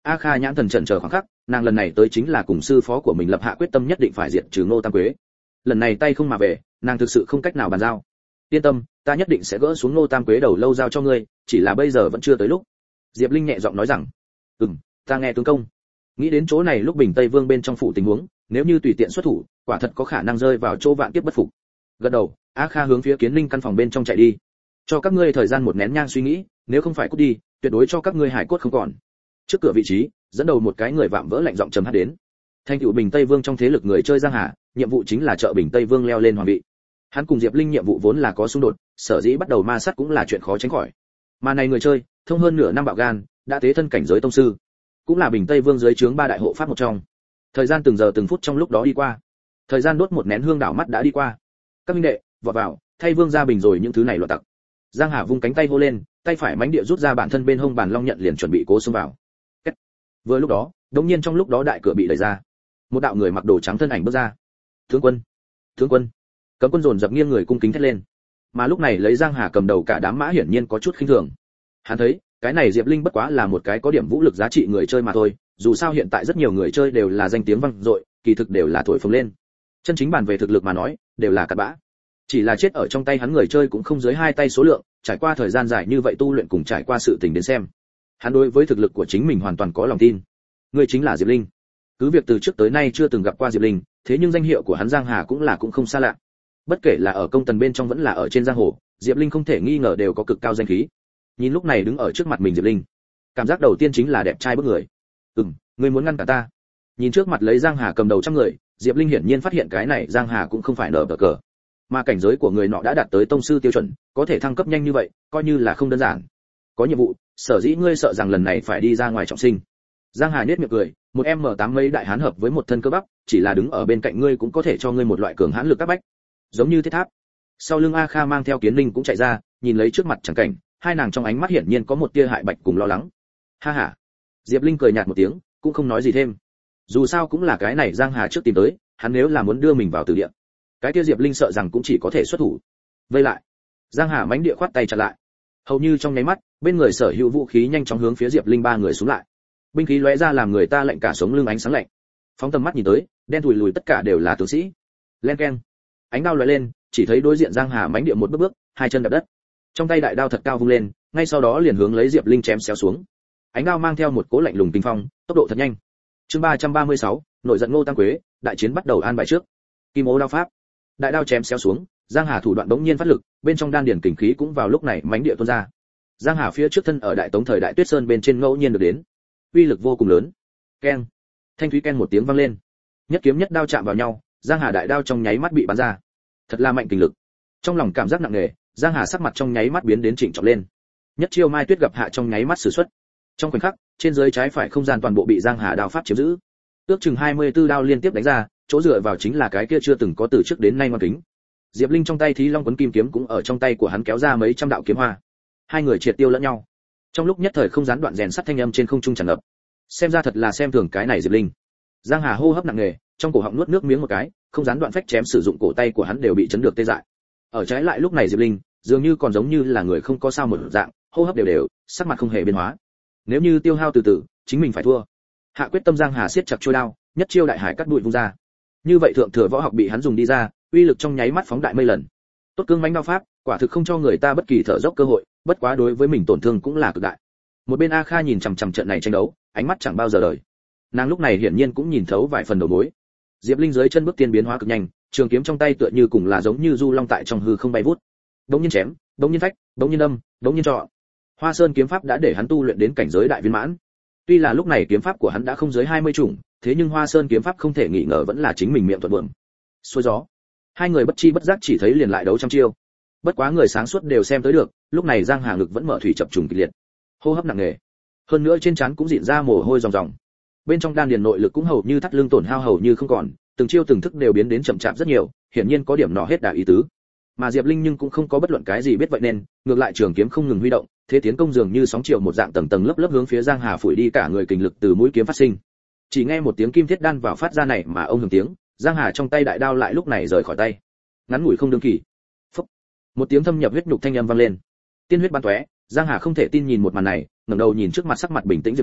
A Kha nhãn thần chần chờ khoảng khắc, nàng lần này tới chính là cùng sư phó của mình lập hạ quyết tâm nhất định phải diệt trừ Ngô Tam Quế. Lần này tay không mà về, nàng thực sự không cách nào bàn giao. Yên tâm, ta nhất định sẽ gỡ xuống Ngô Tam Quế đầu lâu giao cho ngươi, chỉ là bây giờ vẫn chưa tới lúc. Diệp Linh nhẹ giọng nói rằng, ừm, ta nghe tướng công. Nghĩ đến chỗ này lúc Bình Tây Vương bên trong phủ tình huống, nếu như tùy tiện xuất thủ, quả thật có khả năng rơi vào chỗ vạn kiếp bất phục. Gật đầu, A Kha hướng phía Kiến Linh căn phòng bên trong chạy đi. Cho các ngươi thời gian một nén nhang suy nghĩ, nếu không phải cút đi, tuyệt đối cho các ngươi hải cốt không còn. Trước cửa vị trí, dẫn đầu một cái người vạm vỡ lạnh giọng trầm hát đến. Thanh cựu Bình Tây Vương trong thế lực người chơi Giang Hà, nhiệm vụ chính là trợ Bình Tây Vương leo lên hoàng vị. Hắn cùng Diệp Linh nhiệm vụ vốn là có xung đột, sở dĩ bắt đầu ma sát cũng là chuyện khó tránh khỏi. Mà này người chơi, thông hơn nửa năm bạo gan, đã tế thân cảnh giới tông sư, cũng là Bình Tây Vương dưới trướng ba đại hộ pháp một trong. Thời gian từng giờ từng phút trong lúc đó đi qua. Thời gian đốt một nén hương đảo mắt đã đi qua. Các minh đệ, vọt vào, thay Vương gia bình rồi những thứ này loạn tặc. Giang Hà vung cánh tay hô lên, tay phải mãnh địa rút ra bản thân bên hông bàn long nhận liền chuẩn bị cố xông vào. Kết. Vừa lúc đó, đột nhiên trong lúc đó đại cửa bị đẩy ra. Một đạo người mặc đồ trắng thân ảnh bước ra. Tướng quân, tướng quân. Cấm quân dồn dập nghiêng người cung kính thét lên. Mà lúc này lấy Giang Hà cầm đầu cả đám mã hiển nhiên có chút khinh thường. Hắn thấy, cái này Diệp Linh bất quá là một cái có điểm vũ lực giá trị người chơi mà thôi, dù sao hiện tại rất nhiều người chơi đều là danh tiếng vang dội, kỳ thực đều là thổi phồng lên. Chân chính bàn về thực lực mà nói, đều là cặn bã. Chỉ là chết ở trong tay hắn người chơi cũng không dưới hai tay số lượng, trải qua thời gian dài như vậy tu luyện cùng trải qua sự tình đến xem, hắn đối với thực lực của chính mình hoàn toàn có lòng tin. Người chính là Diệp Linh. Cứ việc từ trước tới nay chưa từng gặp qua Diệp Linh, thế nhưng danh hiệu của hắn Giang Hà cũng là cũng không xa lạ. Bất kể là ở công tần bên trong vẫn là ở trên giang hồ, Diệp Linh không thể nghi ngờ đều có cực cao danh khí. Nhìn lúc này đứng ở trước mặt mình Diệp Linh, cảm giác đầu tiên chính là đẹp trai bức người. Ừm, ngươi muốn ngăn cả ta? Nhìn trước mặt lấy Giang Hà cầm đầu trăm người, Diệp Linh hiển nhiên phát hiện cái này Giang Hà cũng không phải nở cờ, mà cảnh giới của người nọ đã đạt tới tông sư tiêu chuẩn, có thể thăng cấp nhanh như vậy, coi như là không đơn giản. Có nhiệm vụ, sở dĩ ngươi sợ rằng lần này phải đi ra ngoài trọng sinh. Giang Hà nhếch miệng cười, một em em tám mấy đại hán hợp với một thân cơ bắp, chỉ là đứng ở bên cạnh ngươi cũng có thể cho ngươi một loại cường hãn lực các bách, giống như thiết tháp. Sau lưng A Kha mang theo Kiến Linh cũng chạy ra, nhìn lấy trước mặt chẳng cảnh, hai nàng trong ánh mắt hiển nhiên có một tia hại bạch cùng lo lắng. Ha ha. Diệp Linh cười nhạt một tiếng, cũng không nói gì thêm. Dù sao cũng là cái này Giang Hà trước tìm tới, hắn nếu là muốn đưa mình vào tử địa, cái kia Diệp Linh sợ rằng cũng chỉ có thể xuất thủ. Vây lại. Giang Hà mãnh địa khoát tay chặn lại. Hầu như trong nháy mắt, bên người sở hữu vũ khí nhanh chóng hướng phía Diệp Linh ba người xuống lại. Binh khí lóe ra làm người ta lạnh cả sống lưng ánh sáng lạnh. Phóng tầm mắt nhìn tới, đen thùi lùi tất cả đều là tướng sĩ. Len keng. Ánh đao lóe lên, chỉ thấy đối diện Giang Hà mãnh địa một bước bước, hai chân đạp đất. Trong tay đại đao thật cao vung lên, ngay sau đó liền hướng lấy Diệp Linh chém xéo xuống. Ánh đao mang theo một cỗ lạnh lùng kinh phong, tốc độ thật nhanh. Chương ba trăm ba mươi sáu, nội giận Ngô Tam Quế, đại chiến bắt đầu an bài trước. Kim Ô đao pháp. Đại đao chém xéo xuống, Giang Hà thủ đoạn bỗng nhiên phát lực, bên trong đan điển kình khí cũng vào lúc này mãnh địa tuôn ra. Giang Hà phía trước thân ở đại tống thời đại Tuyết Sơn bên trên ngẫu nhiên được đến, uy lực vô cùng lớn. Keng. Thanh thúy ken một tiếng vang lên. Nhất kiếm nhất đao chạm vào nhau, Giang Hà đại đao trong nháy mắt bị bắn ra. Thật là mạnh kình lực. Trong lòng cảm giác nặng nề, Giang Hà sắc mặt trong nháy mắt biến đến chỉnh trọng lên. Nhất chiêu Mai Tuyết gặp hạ trong nháy mắt sử xuất. Trong khoảnh khắc, trên dưới trái phải không gian toàn bộ bị Giang Hà đao pháp chiếm giữ. Ước chừng hai mươi tư đao liên tiếp đánh ra, chỗ dựa vào chính là cái kia chưa từng có từ trước đến nay ngoan kính. Diệp Linh trong tay Thí Long quấn kim kiếm cũng ở trong tay của hắn kéo ra mấy trăm đạo kiếm hoa. Hai người triệt tiêu lẫn nhau. Trong lúc nhất thời không gián đoạn rèn sắt thanh âm trên không trung tràn ngập. Xem ra thật là xem thường cái này Diệp Linh. Giang Hà hô hấp nặng nề, trong cổ họng nuốt nước miếng một cái, không gián đoạn phách chém sử dụng cổ tay của hắn đều bị chấn được tê dại. Ở trái lại lúc này Diệp Linh, dường như còn giống như là người không có sao một dạng, hô hấp đều đều, sắc mặt không hề biến hóa. Nếu như tiêu hao từ từ, chính mình phải thua. Hạ quyết tâm Giang Hà siết chặt chuôi đao, nhất chiêu đại hải cắt đuổi vung ra. Như vậy thượng thừa võ học bị hắn dùng đi ra, uy lực trong nháy mắt phóng đại mây lần. Tốt cương mãnh đao pháp, quả thực không cho người ta bất kỳ thở dốc cơ hội, bất quá đối với mình tổn thương cũng là cực đại. Một bên A Kha nhìn chằm chằm trận này tranh đấu, ánh mắt chẳng bao giờ đời. Nàng lúc này hiển nhiên cũng nhìn thấu vài phần đầu mối. Diệp Linh dưới chân bước tiên biến hóa cực nhanh, trường kiếm trong tay tựa như cùng là giống như du long tại trong hư không bay vút. Đống nhiên chém, đống nhiên phách, đống nhiên đâm, đống nhiên trọ. Hoa Sơn kiếm pháp đã để hắn tu luyện đến cảnh giới đại viên mãn. Tuy là lúc này kiếm pháp của hắn đã không dưới hai mươi chủng, thế nhưng Hoa Sơn kiếm pháp không thể nghi ngờ vẫn là chính mình miệng thuận buồm. Xuôi gió. Hai người bất chi bất giác chỉ thấy liền lại đấu trăm chiêu. Bất quá người sáng suốt đều xem tới được, lúc này Giang Hà ngực vẫn mở thủy chập trùng kịch liệt. Hô hấp nặng nề. Hơn nữa trên trán cũng rịn ra mồ hôi ròng ròng. Bên trong đan điền nội lực cũng hầu như thắt lưng tổn hao hầu như không còn, từng chiêu từng thức đều biến đến chậm chạp rất nhiều, hiển nhiên có điểm nọ hết đà ý tứ. Mà Diệp Linh nhưng cũng không có bất luận cái gì biết vậy nên, ngược lại trường kiếm không ngừng huy động, thế tiến công dường như sóng chiều một dạng tầng tầng lớp lớp hướng phía Giang Hà phủi đi cả người kình lực từ mũi kiếm phát sinh. Chỉ nghe một tiếng kim thiết đan vào phát ra này mà ông hưởng tiếng, Giang Hà trong tay đại đao lại lúc này rời khỏi tay. Ngắn ngủi không đương kỳ. Phốc. Một tiếng thâm nhập huyết nhục thanh âm vang lên. Tiên huyết bắn tóe, Giang Hà không thể tin nhìn một màn này, ngẩng đầu nhìn trước mặt sắc mặt bình tĩnh Diệp Linh,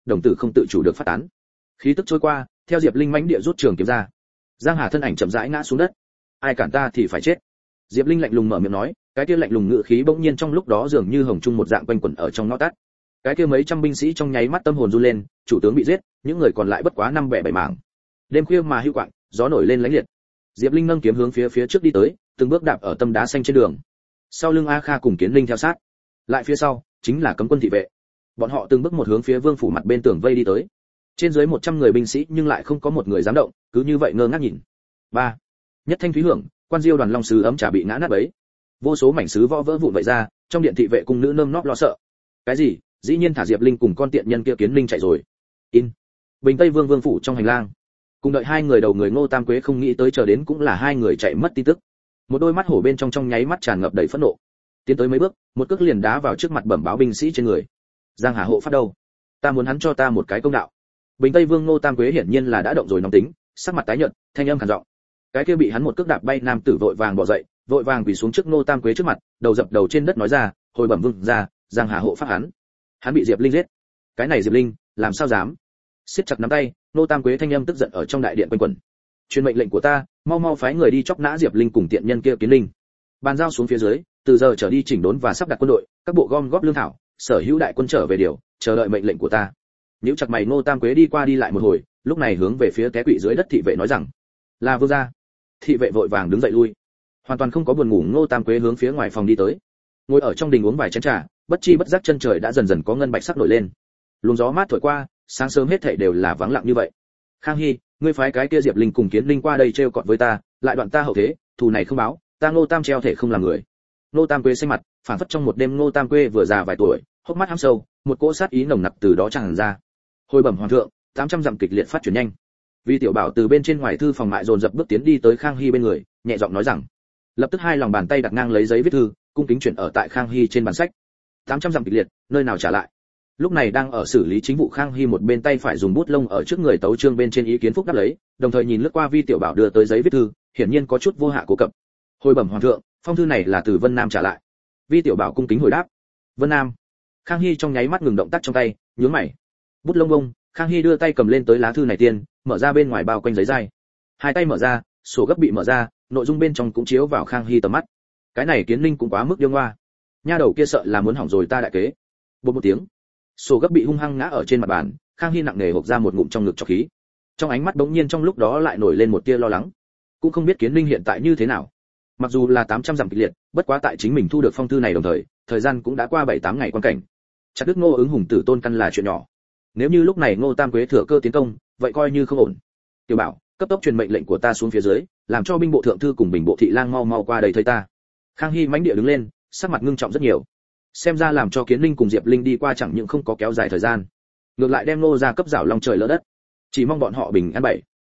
đồng tử không tự chủ được phát tán. Khí tức trôi qua, theo Diệp Linh mãnh địa rút trường kiếm ra. Giang Hà thân ảnh chậm rãi ngã xuống đất. Ai cản ta thì phải chết. Diệp Linh lạnh lùng mở miệng nói, cái kia lạnh lùng ngữ khí bỗng nhiên trong lúc đó dường như hồng trung một dạng quanh quẩn ở trong ngõ tắt. Cái kia mấy trăm binh sĩ trong nháy mắt tâm hồn run lên, chủ tướng bị giết, những người còn lại bất quá năm bẻ bảy mảng. Đêm khuya mà hưu quạng, gió nổi lên lãnh liệt. Diệp Linh nâng kiếm hướng phía phía trước đi tới, từng bước đạp ở tâm đá xanh trên đường. Sau lưng A Kha cùng Kiến Linh theo sát. Lại phía sau, chính là cấm quân thị vệ. Bọn họ từng bước một hướng phía Vương phủ mặt bên tường vây đi tới. Trên dưới một trăm người binh sĩ nhưng lại không có một người dám động, cứ như vậy ngơ ngác nhìn. Ba. Nhất thanh thúy hưởng, quan diêu đoàn long sứ ấm trà bị ngã nát bấy. Vô số mảnh sứ vỡ vỡ vụn vậy ra, trong điện thị vệ cung nữ nơm nóp lo sợ. Cái gì? Dĩ nhiên thả Diệp Linh cùng con tiện nhân kia Kiến Linh chạy rồi. In. Bình Tây Vương Vương phủ trong hành lang. Cùng đợi hai người đầu người Ngô Tam Quế không nghĩ tới chờ đến cũng là hai người chạy mất tin tức. Một đôi mắt hổ bên trong trong nháy mắt tràn ngập đầy phẫn nộ. Tiến tới mấy bước, một cước liền đá vào trước mặt bẩm báo binh sĩ trên người. Giang Hà hộ phát đâu? Ta muốn hắn cho ta một cái công đạo. Bình Tây Vương Ngô Tam Quế hiển nhiên là đã động rồi nóng tính, sắc mặt tái nhợt, thanh âm khàn giọng. Cái kia bị hắn một cước đạp bay nam tử vội vàng bò dậy, vội vàng quỳ xuống trước Ngô Tam Quế trước mặt, đầu dập đầu trên đất nói ra, hồi bẩm vương ra, Giang Hà hộ phát hắn. Hắn bị Diệp Linh giết. Cái này Diệp Linh, làm sao dám? Siết chặt nắm tay, Ngô Tam Quế thanh âm tức giận ở trong đại điện quanh quẩn. Truyền mệnh lệnh của ta, mau mau phái người đi chọc nã Diệp Linh cùng tiện nhân kia Kiến Linh. Bàn giao xuống phía dưới, từ giờ trở đi chỉnh đốn và sắp đặt quân đội, các bộ gom góp lương thảo, sở hữu đại quân trở về điều, chờ đợi mệnh lệnh của ta. Nếu chặt mày Ngô Tam Quế đi qua đi lại một hồi, lúc này hướng về phía té quỵ dưới đất thị vệ nói rằng, là vương gia. Thị vệ vội vàng đứng dậy lui, hoàn toàn không có buồn ngủ. Ngô Tam Quế hướng phía ngoài phòng đi tới, ngồi ở trong đình uống vài chén trà, bất chi bất giác chân trời đã dần dần có ngân bạch sắc nổi lên. Luồng gió mát thổi qua, sáng sớm hết thảy đều là vắng lặng như vậy. Khang Hy, ngươi phái cái kia Diệp Linh cùng Kiến Linh qua đây trêu cợt với ta, lại đoạn ta hậu thế, thù này không báo, ta Ngô Tam treo thể không làm người. Ngô Tam Quế xanh mặt, phản phất trong một đêm Ngô Tam Quế vừa già vài tuổi, hốc mắt hăm sâu, một cỗ sát ý nồng nặc từ đó tràn ra. Hồi bẩm hoàng thượng, tám trăm dặm kịch liệt phát triển nhanh. Vi tiểu bảo từ bên trên ngoài thư phòng mại dồn dập bước tiến đi tới Khang Hy bên người, nhẹ giọng nói rằng, lập tức hai lòng bàn tay đặt ngang lấy giấy viết thư, cung kính chuyển ở tại Khang Hy trên bàn sách. tám trăm dặm kịch liệt, nơi nào trả lại? Lúc này đang ở xử lý chính vụ Khang Hy một bên tay phải dùng bút lông ở trước người tấu chương bên trên ý kiến phúc đáp lấy, đồng thời nhìn lướt qua Vi tiểu bảo đưa tới giấy viết thư, hiển nhiên có chút vô hạ cố cập. Hồi bẩm hoàng thượng, phong thư này là từ Vân Nam trả lại. Vi tiểu bảo cung kính hồi đáp. Vân Nam. Khang Hy trong nháy mắt ngừng động tác trong tay, nhướng mày. Bút lông bông, Khang Hy đưa tay cầm lên tới lá thư này tiên, mở ra bên ngoài bao quanh giấy dai. Hai tay mở ra, sổ gấp bị mở ra, nội dung bên trong cũng chiếu vào Khang Hy tầm mắt. Cái này Kiến Linh cũng quá mức điêu ngoa. Nha đầu kia sợ là muốn hỏng rồi ta đại kế. Bột một tiếng, sổ gấp bị hung hăng ngã ở trên mặt bàn, Khang Hy nặng nề hộc ra một ngụm trong ngực cho khí. Trong ánh mắt bỗng nhiên trong lúc đó lại nổi lên một tia lo lắng. Cũng không biết Kiến Linh hiện tại như thế nào. Mặc dù là tám trăm dặm kịch liệt, bất quá tại chính mình thu được phong thư này đồng thời, thời gian cũng đã qua bảy tám ngày quan cảnh. Chặt đứt Ngô ứng hùng tử tôn căn là chuyện nhỏ. Nếu như lúc này Ngô Tam Quế thừa cơ tiến công, vậy coi như không ổn. Tiểu Bảo, cấp tốc truyền mệnh lệnh của ta xuống phía dưới, làm cho binh bộ thượng thư cùng bình bộ thị lang mau mau qua đây thấy ta. Khang Hy mãnh địa đứng lên, sắc mặt ngưng trọng rất nhiều. Xem ra làm cho Kiến Linh cùng Diệp Linh đi qua chẳng những không có kéo dài thời gian, ngược lại đem Ngô gia cấp rảo lòng trời lỡ đất. Chỉ mong bọn họ bình an bảy.